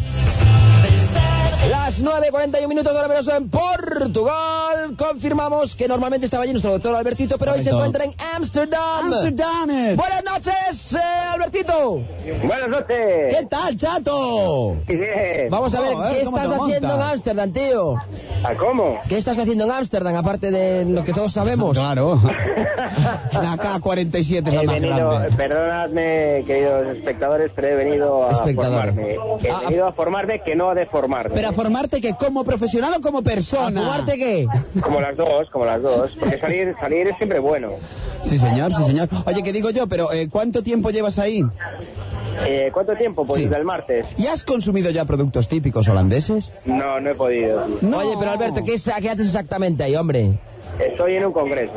Las 9:41 minutos de hora menos en Portugal. Confirmamos que normalmente estaba allí nuestro doctor Albertito, pero hoy se encuentra en Ámsterdam. Buenas noches, Albertito. Buenas noches. ¿Qué tal, chato? Bien. Vamos a ver, ¿qué estás haciendo en Ámsterdam, tío? ¿A cómo? ¿Qué estás haciendo en Ámsterdam, aparte de lo que todos sabemos? Claro. La K-47 es la más grande. Perdonadme, queridos espectadores, pero he venido a formarme. He venido a formarme, que no a deformarme. ¿Pero a formarte que como profesional o como persona? ¿A formarte qué? Como las dos. Porque salir es siempre bueno. Sí, señor, sí, señor. Oye, ¿qué digo yo? Pero, ¿cuánto tiempo llevas ahí? ¿Cuánto tiempo? Pues desde el martes. ¿Y has consumido ya productos típicos holandeses? No he podido. No. Oye, pero Alberto, ¿qué haces exactamente ahí, hombre? Estoy en un congreso.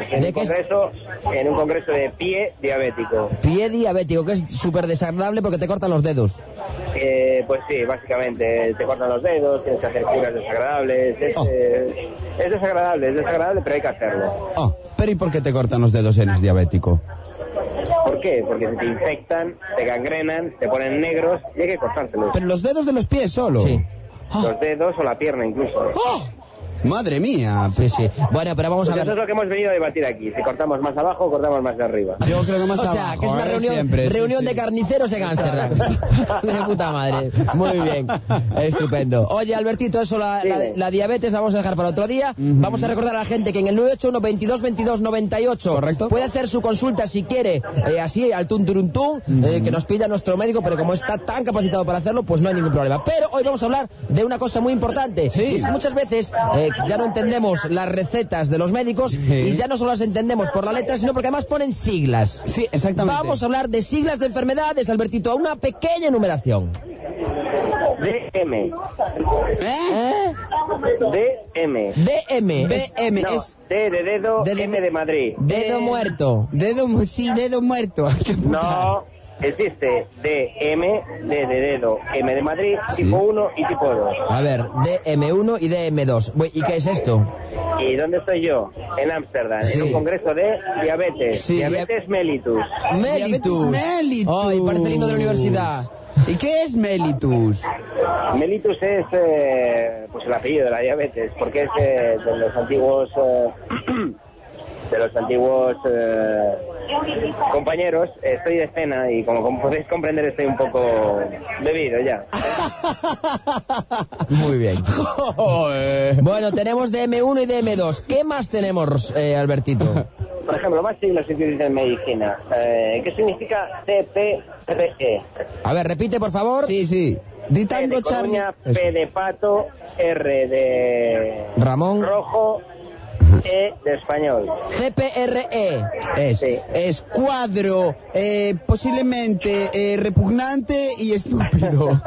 En un congreso de pie diabético. Pie diabético, que es súper desagradable porque te cortan los dedos. Pues sí, básicamente te cortan los dedos, tienes que hacer curas desagradables. Es desagradable, pero hay que hacerlo. Pero ¿y por qué te cortan los dedos? ¿Eres diabético? ¿Por qué? Porque se te infectan, te gangrenan, te ponen negros y hay que cortártelos. ¿Pero los dedos de los pies solo? Sí. Los dedos o la pierna incluso. Madre mía. Pues sí. Bueno, pero vamos a ver. Eso es lo que hemos venido a debatir aquí. Si cortamos más abajo o cortamos más de arriba. Yo creo que más abajo. O sea, que es una reunión de carniceros en Ámsterdam. De puta madre. Muy bien. Estupendo. Oye, Albertito, eso, la diabetes la vamos a dejar para otro día. Vamos a recordar a la gente que en el 981 22 22 98 correcto, puede hacer su consulta si quiere, así al tunturuntún, que nos pilla nuestro médico, pero como está tan capacitado para hacerlo, pues no hay ningún problema. Pero hoy vamos a hablar de una cosa muy importante. Sí. Y es que muchas veces ya no entendemos las recetas de los médicos y ya no solo las entendemos por la letra, sino porque además ponen siglas. Sí, exactamente. Vamos a hablar de siglas de enfermedades, Albertito, a una pequeña enumeración. DM. DM. DM. BM No, es... D de dedo, M de Madrid. Dedo muerto. Dedo muerto. No, existe DM, D de dedo, M de Madrid, tipo 1 y tipo 2. A ver, DM1 y DM2. ¿Y qué es esto? ¿Y dónde estoy yo? En Ámsterdam, Sí. en un congreso de diabetes. Sí. Diabetes mellitus. Mellitus. Mellitus. Ay, parece el himno de la universidad. ¿Y qué es mellitus? Mellitus es pues el apellido de la diabetes, porque es de los antiguos compañeros. Estoy de cena y como podéis comprender estoy un poco bebido ya. Muy bien. Bueno, tenemos DM1 y DM2. ¿Qué más tenemos, Albertito? Por ejemplo, más siglas que utilizan en medicina. ¿Qué significa CPRE? A ver, repite, por favor. Sí. Di P tango, de Charlie. Coruña, P de pato, R de Ramón. rojo, E de español. CPRE. Es cuadro, posiblemente repugnante y estúpido.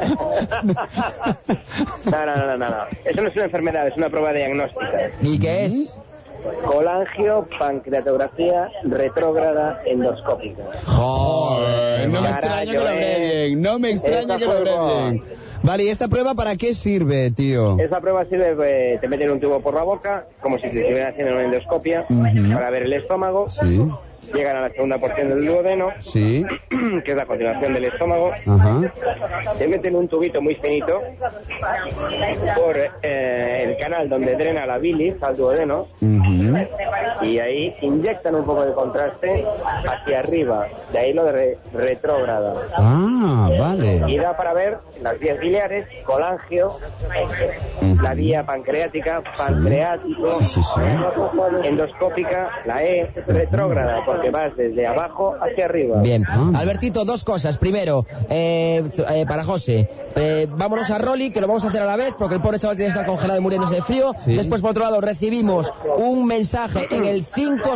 No. Eso no es una enfermedad, es una prueba diagnóstica. ¿Y qué es? Colangio, pancreatografía retrógrada endoscópica. Joder, no me extraña que lo abrevien. No me extraña que lo abrevien. Vale, ¿y esta prueba para qué sirve, tío? Esa prueba sirve, te meten un tubo por la boca, como si te estuvieran haciendo una endoscopia, para ver el estómago. Sí. llegan a la segunda porción del duodeno, Sí. que es la continuación del estómago. Ajá. Se meten un tubito muy finito por el canal donde drena la bilis al duodeno, y ahí inyectan un poco de contraste hacia arriba, de ahí lo de retrógrada. Ah, vale. Y da para ver las vías biliares, colangio, la vía pancreática, pancreático, endoscópica, la E, retrógrada, porque vas desde abajo hacia arriba. Bien. Albertito, dos cosas. Primero, para José, vámonos a Rolly, que lo vamos a hacer a la vez, porque el pobre chaval tiene que estar congelado y muriéndose de frío. Después, por otro lado, recibimos un mensaje en el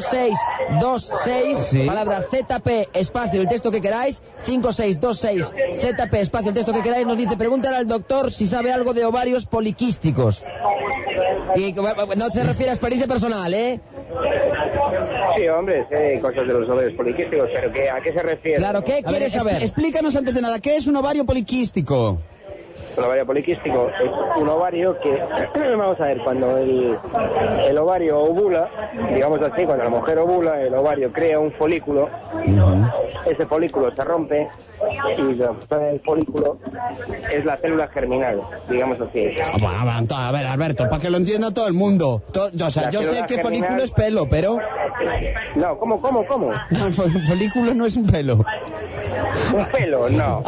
5626, palabra ZP, espacio, el texto que queráis, 5626, ZP, espacio, el texto que queráis, nos dice, pregúntale al doctor si sabe algo de ovarios poliquísticos. Y no se refiere a experiencia personal, ¿eh? Sí, hombre, sé cosas de los ovarios poliquísticos, pero ¿a qué se refiere? Claro, ¿qué quieres saber? Explícanos antes de nada, ¿qué es un ovario poliquístico? Un ovario poliquístico es un ovario que, vamos a ver, cuando el ovario ovula, digamos así, cuando la mujer ovula, el ovario crea un folículo, ese folículo se rompe y el folículo es la célula germinal, digamos así. A ver, Alberto, para que lo entienda todo el mundo. O sea, yo sé que folículo es pelo, pero... No, ¿cómo? No, folículo no es un pelo. Un pelo, no.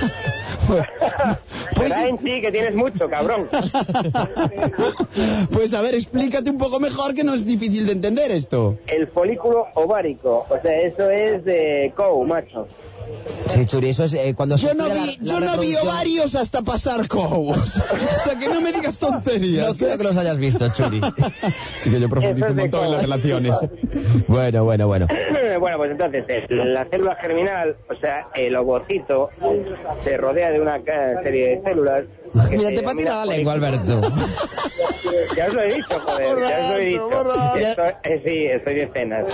Pues en sí, que tienes mucho, cabrón. Pues a ver, explícate un poco mejor, que no es difícil de entender esto. El folículo ovárico, o sea, eso es de COU, macho. Sí, Churi, eso es cuando yo no vi ovarios hasta pasar COU. O sea, que no me digas tonterías. No creo que los hayas visto, Churi. Sí, que yo profundizo un montón en las relaciones. Bueno. Bueno, pues entonces, la célula germinal, o sea, el ovocito, se rodea de una serie de células. Mira, te patina la lengua, Alberto. Ya os lo he dicho, joder, ya os lo he dicho. Sí, estoy de cena.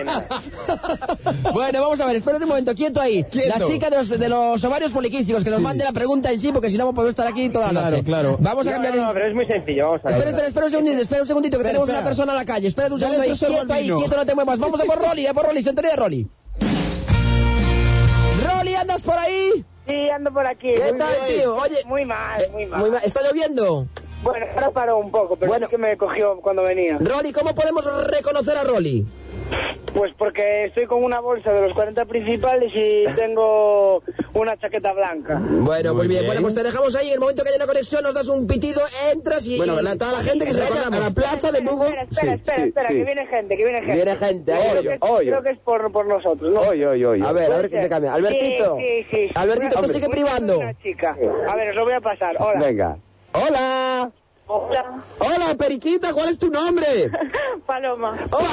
Bueno, vamos a ver, espérate un momento, quieto ahí. Quieto. La chica de los ovarios poliquísticos, que nos mande la pregunta en sí, porque si no podemos estar aquí toda la noche. Claro. Vamos a cambiar... No, pero es muy sencillo, vamos a ver. Espera un segundito, que tenemos una persona a la calle. Espérate un segundo ahí, quieto, no te muevas. Vamos a por Rolly, sintonía de Rolly. Rolly, ¿andas por ahí? Sí, ando por aquí. ¿Qué tal, tío? Oye, muy mal. ¿Está lloviendo? Bueno, ahora paró un poco, pero es que me cogió cuando venía. Rolly, ¿cómo podemos reconocer a Rolly? Pues porque estoy con una bolsa de los 40 principales y tengo una chaqueta blanca. Bueno, muy bien. Bueno, pues te dejamos ahí. En el momento que haya una conexión nos das un pitido, entras y... Bueno, toda la gente que se vaya a la plaza de Lugo... Espera, que viene gente. Viene gente, creo que es por nosotros, ¿no? Oye. A ver qué te cambia. Albertito. Sí. Albertito, tú sigue privando. Una chica. A ver, os lo voy a pasar. Hola. Venga. Hola. Hola, Periquita, ¿cuál es tu nombre? Paloma.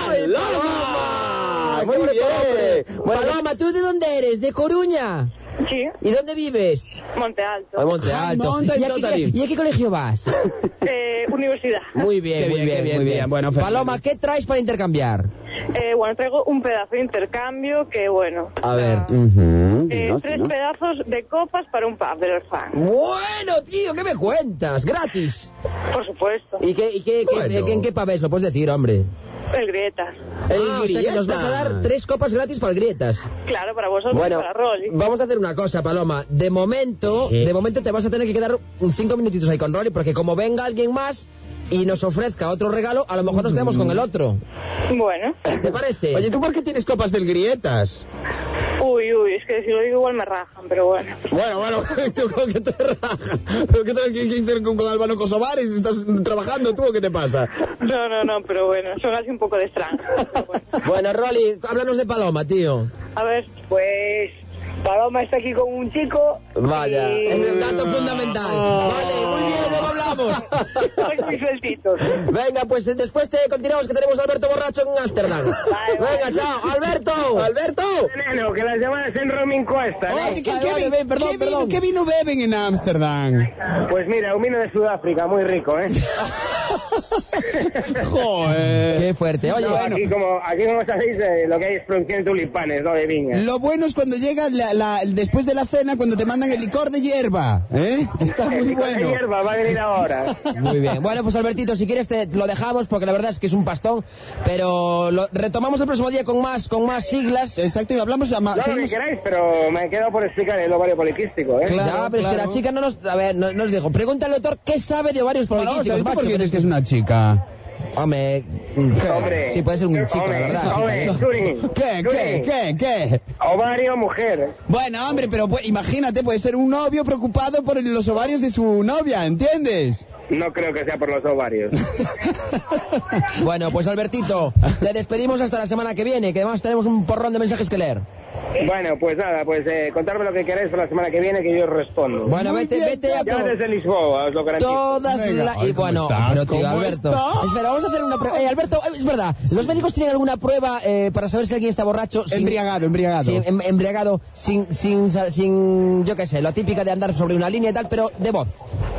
¡Paloma! Muy bien. Paloma, ¿tú de dónde eres? ¿De Coruña? Sí. ¿Y dónde vives? Monte Alto. Monte Alto. ¿Y a qué colegio vas? Universidad. Muy bien. Bueno, Paloma, ¿qué traes para intercambiar? Bueno, traigo un pedazo de intercambio que, bueno... A ver. 3 pedazos de copas para un pub de los fans. Bueno, tío, ¿qué me cuentas? ¿Gratis? Por supuesto. ¿Y en qué pub es? Lo puedes decir, hombre. El Grietas. O sea que nos vas a dar 3 copas gratis para el Grietas. Claro, para vosotros y para Rolly. Vamos a hacer una cosa, Paloma. De momento te vas a tener que quedar 5 minutitos ahí con Rolly, porque como venga alguien más y nos ofrezca otro regalo, a lo mejor nos quedamos con el otro. Bueno. ¿Te parece? Oye, ¿tú por qué tienes copas del Grietas? Uy, es que si lo digo igual me rajan, pero bueno. Bueno, ¿tú cómo que te rajan? ¿Pero qué tenés que hacer con Albano Kosovares? ¿Estás trabajando tú o qué te pasa? No, pero bueno, son así un poco de extraño. Bueno, Rolly, háblanos de Paloma, tío. A ver, pues... Paloma está aquí con un chico. Vaya, es un dato fundamental. Vale, muy bien, luego hablamos. Sois muy sueltitos. Venga, pues después continuamos, que tenemos a Alberto borracho en Ámsterdam. Venga, chao. ¡Alberto! Neno, que las llamadas en roaming cuestan. ¿Qué vino beben en Ámsterdam? Pues mira, un vino de Sudáfrica, muy rico, ¿eh? Joder. Qué fuerte. Oye, no, bueno. aquí como sabéis, lo que hay es producción de tulipanes, no de viña. Lo bueno es cuando llega después de la cena, cuando te mandan el licor de hierba, ¿eh? Está muy El bueno. de hierba va a venir ahora. Muy bien. Bueno, pues Albertito, si quieres te lo dejamos porque la verdad es que es un pastón, pero lo retomamos el próximo día con más siglas. Exacto, y hablamos Lo que queráis, pero me he quedado por explicar el ovario poliquístico, ¿eh? Claro, ya, pero es que la chica no nos dijo. Pregúntale al doctor qué sabe de ovarios poliquísticos, macho. ¿Por qué dices que es una chica? Hombre, sí, puede ser un chico, la verdad. ¿Qué? Ovario, mujer. Bueno, hombre, pero imagínate, puede ser un novio preocupado por los ovarios de su novia, ¿entiendes? No creo que sea por los ovarios. Bueno, pues Albertito, te despedimos hasta la semana que viene, que además tenemos un porrón de mensajes que leer. Bueno, pues nada, contadme lo que queráis para la semana que viene que yo os respondo. Bueno, vete a... Ya desde Lisboa, os lo garantizo. Todas las... Y bueno, pero tío, Alberto... Espera, vamos a hacer una prueba. Alberto, es verdad, ¿los médicos tienen alguna prueba para saber si alguien está borracho? Embriagado. Sí, embriagado, sin, yo qué sé, lo típica de andar sobre una línea y tal, pero de voz.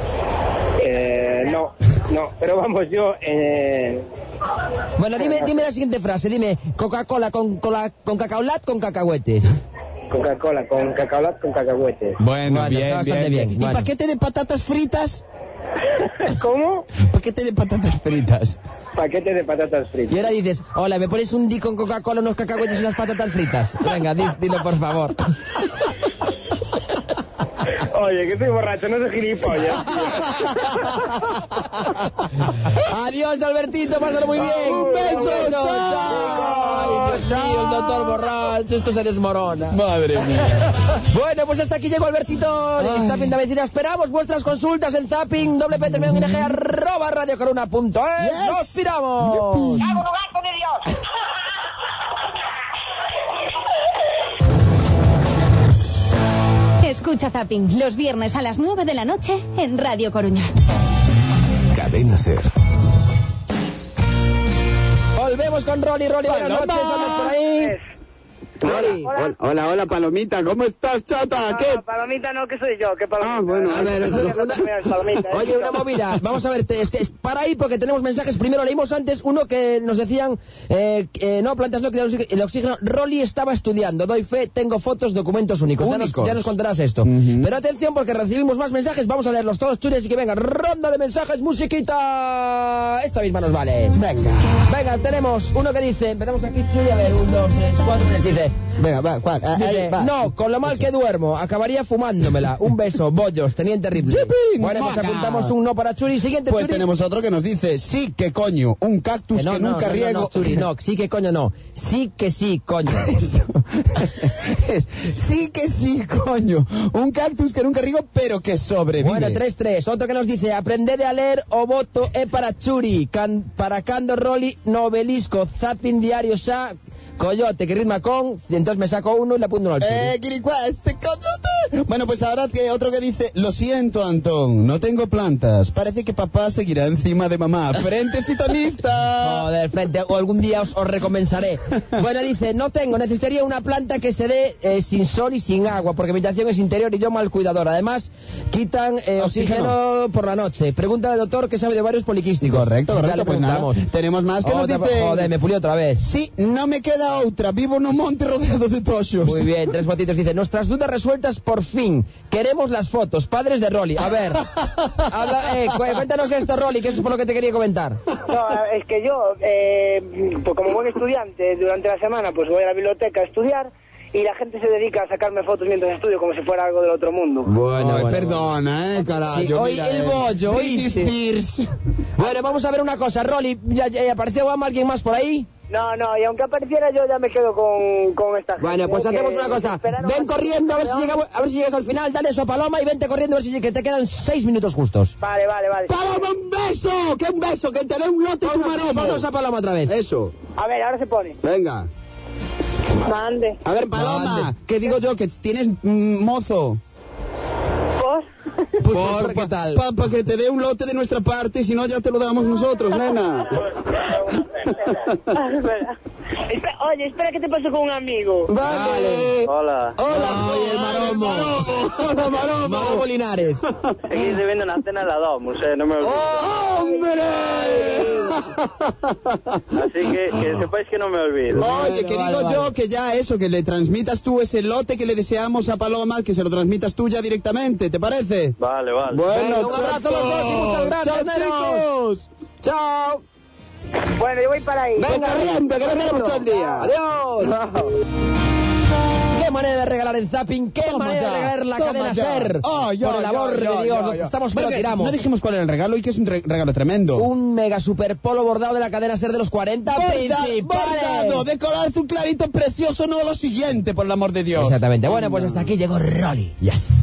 No, pero vamos, yo... Bueno, dime la siguiente frase, dime Coca-Cola con cacaolat con cacahuetes. Coca-Cola con cacaolat con cacahuetes. Bueno, bien, está bastante bien. ¿Y paquete de patatas fritas? ¿Cómo? Paquete de patatas fritas. Paquete de patatas fritas. Y ahora dices, hola, ¿me pones un di con Coca-Cola, unos cacahuetes y unas patatas fritas? Venga, dilo por favor. Oye, que estoy borracho, no soy gilipollas. Adiós, Albertito, pásalo muy bien. Un beso, chao. Ay, Dios mío, el doctor borracho, esto se desmorona. Madre mía. Bueno, pues hasta aquí llegó Albertito. Zapping de Medicina. Esperamos vuestras consultas en zapping @radiocoruna.es. ¡Nos piramos! ¡Hago lugar con Dios! Escucha Zapping los viernes a las 9 de la noche en Radio Coruña. Cadena Ser. Volvemos con Rolly. Buenas noches, ¿andas por ahí? Hola, Palomita, ¿cómo estás, chata? ¿Qué? Palomita no, que soy yo, que Palomita. Bueno, a ver, oye, una movida, vamos a ver, es que para ahí porque tenemos mensajes, primero leímos antes uno que nos decían, no, plantas no, que el oxígeno, Rolly estaba estudiando, doy fe, tengo fotos, documentos únicos. Ya nos contarás esto. Pero atención porque recibimos más mensajes, vamos a leerlos todos, Churi, y que venga, ronda de mensajes, musiquita, esta misma nos vale. Venga, tenemos uno que dice, empezamos aquí, Churi, a ver, 1, 2, 3, 4, dice, venga, ¿cuál? Dice, no, con lo mal que duermo, acabaría fumándomela. Un beso, bollos, tenían terrible. Bueno, pues apuntamos un no para Churi. Siguiente, pues Churi. Tenemos otro que nos dice, sí que coño, un cactus que nunca riego. No, Churi, no, sí que coño no. Sí que sí, coño. Sí que sí, coño. Un cactus que nunca riego, pero que sobrevive. Bueno, 3-3. Otro que nos dice, aprende de a leer o voto para Churi. Para Cando Rolly, novelisco, zapping diario, Coyote, que ritma con, y entonces me saco uno y le apunto uno al Churi. Bueno, pues ahora que otro que dice, lo siento, Antón, no tengo plantas. Parece que papá seguirá encima de mamá. Frente citanista. Joder, frente, o algún día os recompensaré. Bueno, dice, no tengo, necesitaría una planta que se dé sin sol y sin agua, porque mi habitación es interior y yo mal cuidador. Además, quitan oxígeno por la noche. Pregúntale al doctor que sabe de varios poliquísticos. Correcto, pues nada, tenemos más que nos dice... Joder, me pulió otra vez. Sí, no me queda otra, vivo en un monte rodeado de tochos. Muy bien, 3 botitos dice, nuestras dudas resueltas por fin, queremos las fotos, padres de Rolly. A ver, cuéntanos esto, Rolly, que eso es por lo que te quería comentar. No, es que yo, pues como buen estudiante, durante la semana pues voy a la biblioteca a estudiar y la gente se dedica a sacarme fotos mientras estudio como si fuera algo del otro mundo. Bueno, perdona, carajo. Sí, hoy el bollo, hoy Spears. Bueno, vamos a ver una cosa, Rolly, ¿ya apareció alguien más por ahí? No, y aunque apareciera yo ya me quedo con esta gente. Bueno, pues hacemos una cosa. Ven corriendo a ver si llegas al final, dale eso a Paloma y vente corriendo a ver si que te quedan 6 minutos justos. Vale. ¡Paloma, un beso! ¡Que un beso! ¡Que te dé un lote tu maromo! Vamos a Paloma otra vez. Eso. A ver, ahora se pone. Venga. Mande. A ver, Paloma, ¿qué digo yo? Que tienes mozo. ¿Por qué tal? Para que te dé un lote de nuestra parte, si no ya te lo damos nosotros, nena. Oye, espera que te paso con un amigo. Vale. Hola. Oye, el maromo. Hola, maromo. Maromo Linares. Aquí estoy viendo una cena de la Domus, no me olvido. ¡Hombre! Así que sepáis que no me olvido. Oye, que digo yo que ya eso, que le transmitas tú ese lote que le deseamos a Paloma, que se lo transmitas tú ya directamente, ¿te parece? Vale. Bueno, un abrazo a los dos y muchas gracias, chicos. Chao. Bueno, yo voy para ahí. Venga, corriente, que nos vemos todo el día. Adiós. Chao. Qué manera de regalar en Zapping, qué manera de regalar la cadena SER. Por el amor de Dios, estamos que lo tiramos. No dijimos cuál era el regalo y que es un regalo tremendo. Un mega super polo bordado de la cadena SER de los 40 principales. Bordado, de color azul clarito precioso, no lo siguiente, por el amor de Dios. Exactamente. Bueno, pues hasta aquí llegó Rolly. Yes.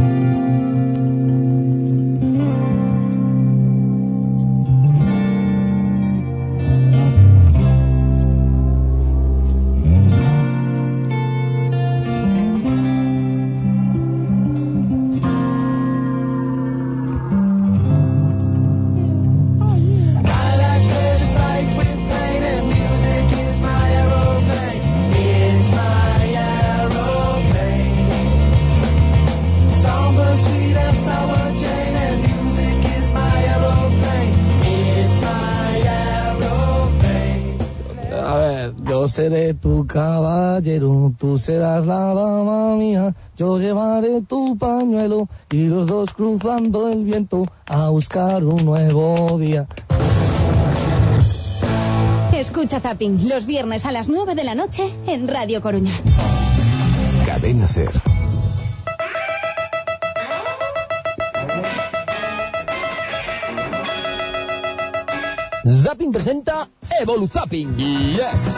Yo seré tu caballero, tú serás la dama mía, yo llevaré tu pañuelo y los dos cruzando el viento a buscar un nuevo día. Escucha Zapping los viernes a las 9 de la noche en Radio Coruña. Cadena SER. Zapping presenta Evoluzapping. Yes.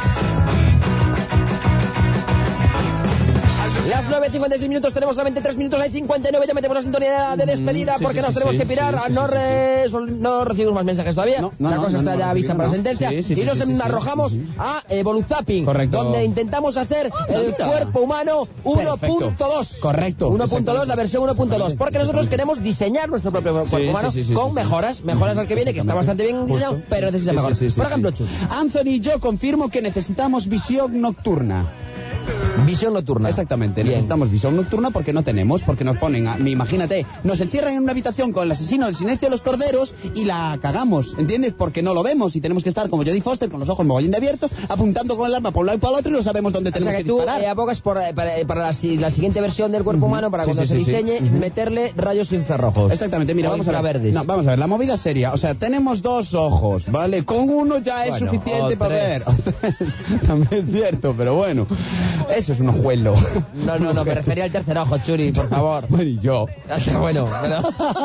Las 9:56 minutos, tenemos solamente 3 minutos, hay 59, ya metemos la sintonía de despedida porque nos tenemos que pirar. No recibimos más mensajes todavía. La cosa está ya vista para sentencia. Y nos arrojamos a Evoluzapping, donde intentamos hacer el cuerpo humano 1.2. Correcto. 1.2, la versión 1.2. Porque nosotros queremos diseñar nuestro propio cuerpo humano con mejoras al que viene, que está bastante bien diseñado, pero necesita mejoras. Por ejemplo, Chus. Anthony, yo confirmo que necesitamos visión nocturna. Visión nocturna. Exactamente, necesitamos visión nocturna porque no tenemos, porque nos ponen, imagínate, nos encierran en una habitación con el asesino del silencio de los corderos y la cagamos, ¿entiendes? Porque no lo vemos y tenemos que estar como Jodie Foster con los ojos mogollín de abiertos, apuntando con el arma por un lado y por el otro y no sabemos dónde tenemos que disparar. O sea que tú abogas para la siguiente versión del cuerpo humano, para cuando se diseñe, meterle rayos infrarrojos. Exactamente, mira, vamos a ver. No, vamos a ver, la movida seria, o sea, tenemos 2 ojos, ¿vale? Con uno ya es suficiente para ver. También es cierto, pero bueno, eso es un ojuelo. No, me refería al tercer ojo, Churi, por favor. Bueno, y yo. Hasta bueno, pero...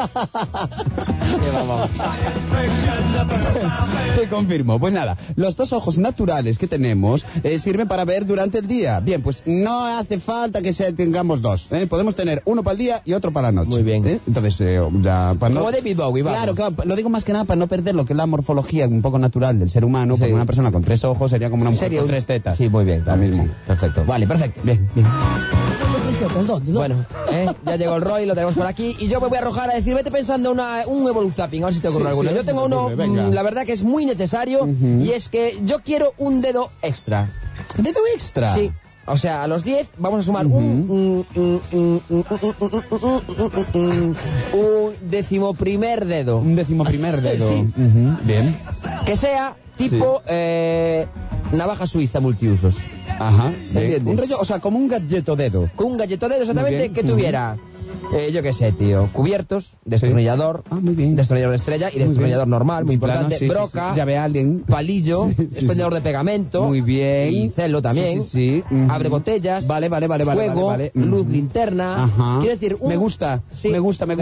Te confirmo. Pues nada, los 2 ojos naturales que tenemos sirven para ver durante el día. Bien, pues no hace falta que tengamos 2. Podemos tener uno para el día y otro para la noche. Muy bien. Entonces, ya... Para como David Bowie, vamos. Claro, lo digo más que nada para no perder lo que es la morfología un poco natural del ser humano, porque una persona con 3 ojos sería como una mujer con 3 tetas. Sí, muy bien. Lo mismo. Sí, perfecto. Vale, perfecto. Bien. Bueno, ya llegó el Roy, lo tenemos por aquí. Y yo me voy a arrojar a decir, vete pensando un Evoluzapping, a ver si te ocurre alguno. Yo tengo uno, la verdad que es muy necesario, y es que yo quiero un dedo extra. ¿Dedo extra? Sí. O sea, a los 10 vamos a sumar un 11º dedo. Un 11º dedo. Sí. Bien. Que sea tipo navaja suiza multiusos. Ajá. ¿Entiendes? Un rollo, o sea, como un galleto dedo. Con un galleto dedo, exactamente, que tuviera... yo qué sé, tío. Cubiertos, destornillador, destornillador de estrella y destornillador normal, muy importante. Plano, broca, llave Allen, palillo, expendedor de pegamento. Muy bien. Pincelo también. Abre botellas. Vale. Fuego, luz, linterna. Ajá. Quiero decir, me gusta. ¿Dónde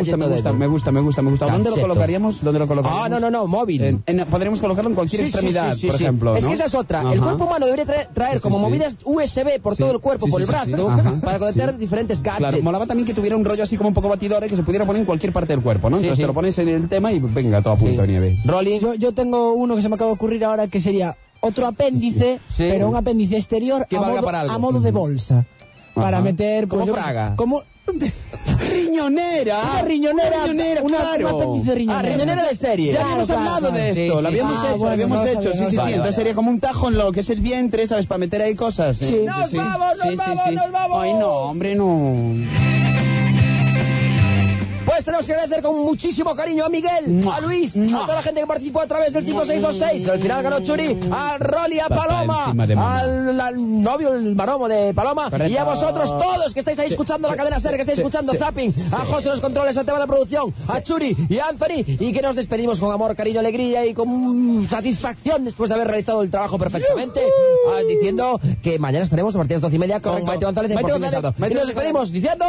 lo colocaríamos? No, móvil. Podríamos colocarlo en cualquier extremidad, por ejemplo. Es que esa es otra. El cuerpo humano debería traer como movidas USB por todo el cuerpo, por el brazo, para conectar diferentes gadgets. Claro, molaba también que tuviera un rollo así como un poco batidores que se pudiera poner en cualquier parte del cuerpo, ¿no? Entonces te lo pones en el tema y venga, todo a punto de nieve. Rolly. Yo tengo uno que se me acaba de ocurrir ahora que sería otro apéndice, pero un apéndice exterior a modo de bolsa. Para meter... Como fraga. Como... riñonera. Una riñonera, claro. Un apéndice riñonera. Riñonera de serie. Ya habíamos hablado de esto, lo habíamos hecho. Sí. Entonces sería como un tajo en lo que es el vientre, ¿sabes? Para meter ahí cosas. Nos vamos. Ay, no, hombre, no. Pues tenemos que agradecer con muchísimo cariño a Miguel, a Luis, a toda la gente que participó a través del 5626. Al final ganó Churi, a Rolly, a Paloma, al novio, el maromo de Paloma, y a vosotros todos que estáis ahí escuchando la cadena SER, que estáis escuchando Zapping, a José los controles, a Tema de producción, a Churi y a Anthony, y que nos despedimos con amor, cariño, alegría y con satisfacción después de haber realizado el trabajo perfectamente, diciendo que mañana estaremos a partir de las 12:30 con Maite González en Portuguesado. Y nos despedimos diciendo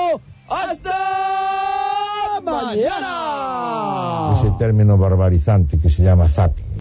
¡hasta mañana! Ese término barbarizante que se llama zapping.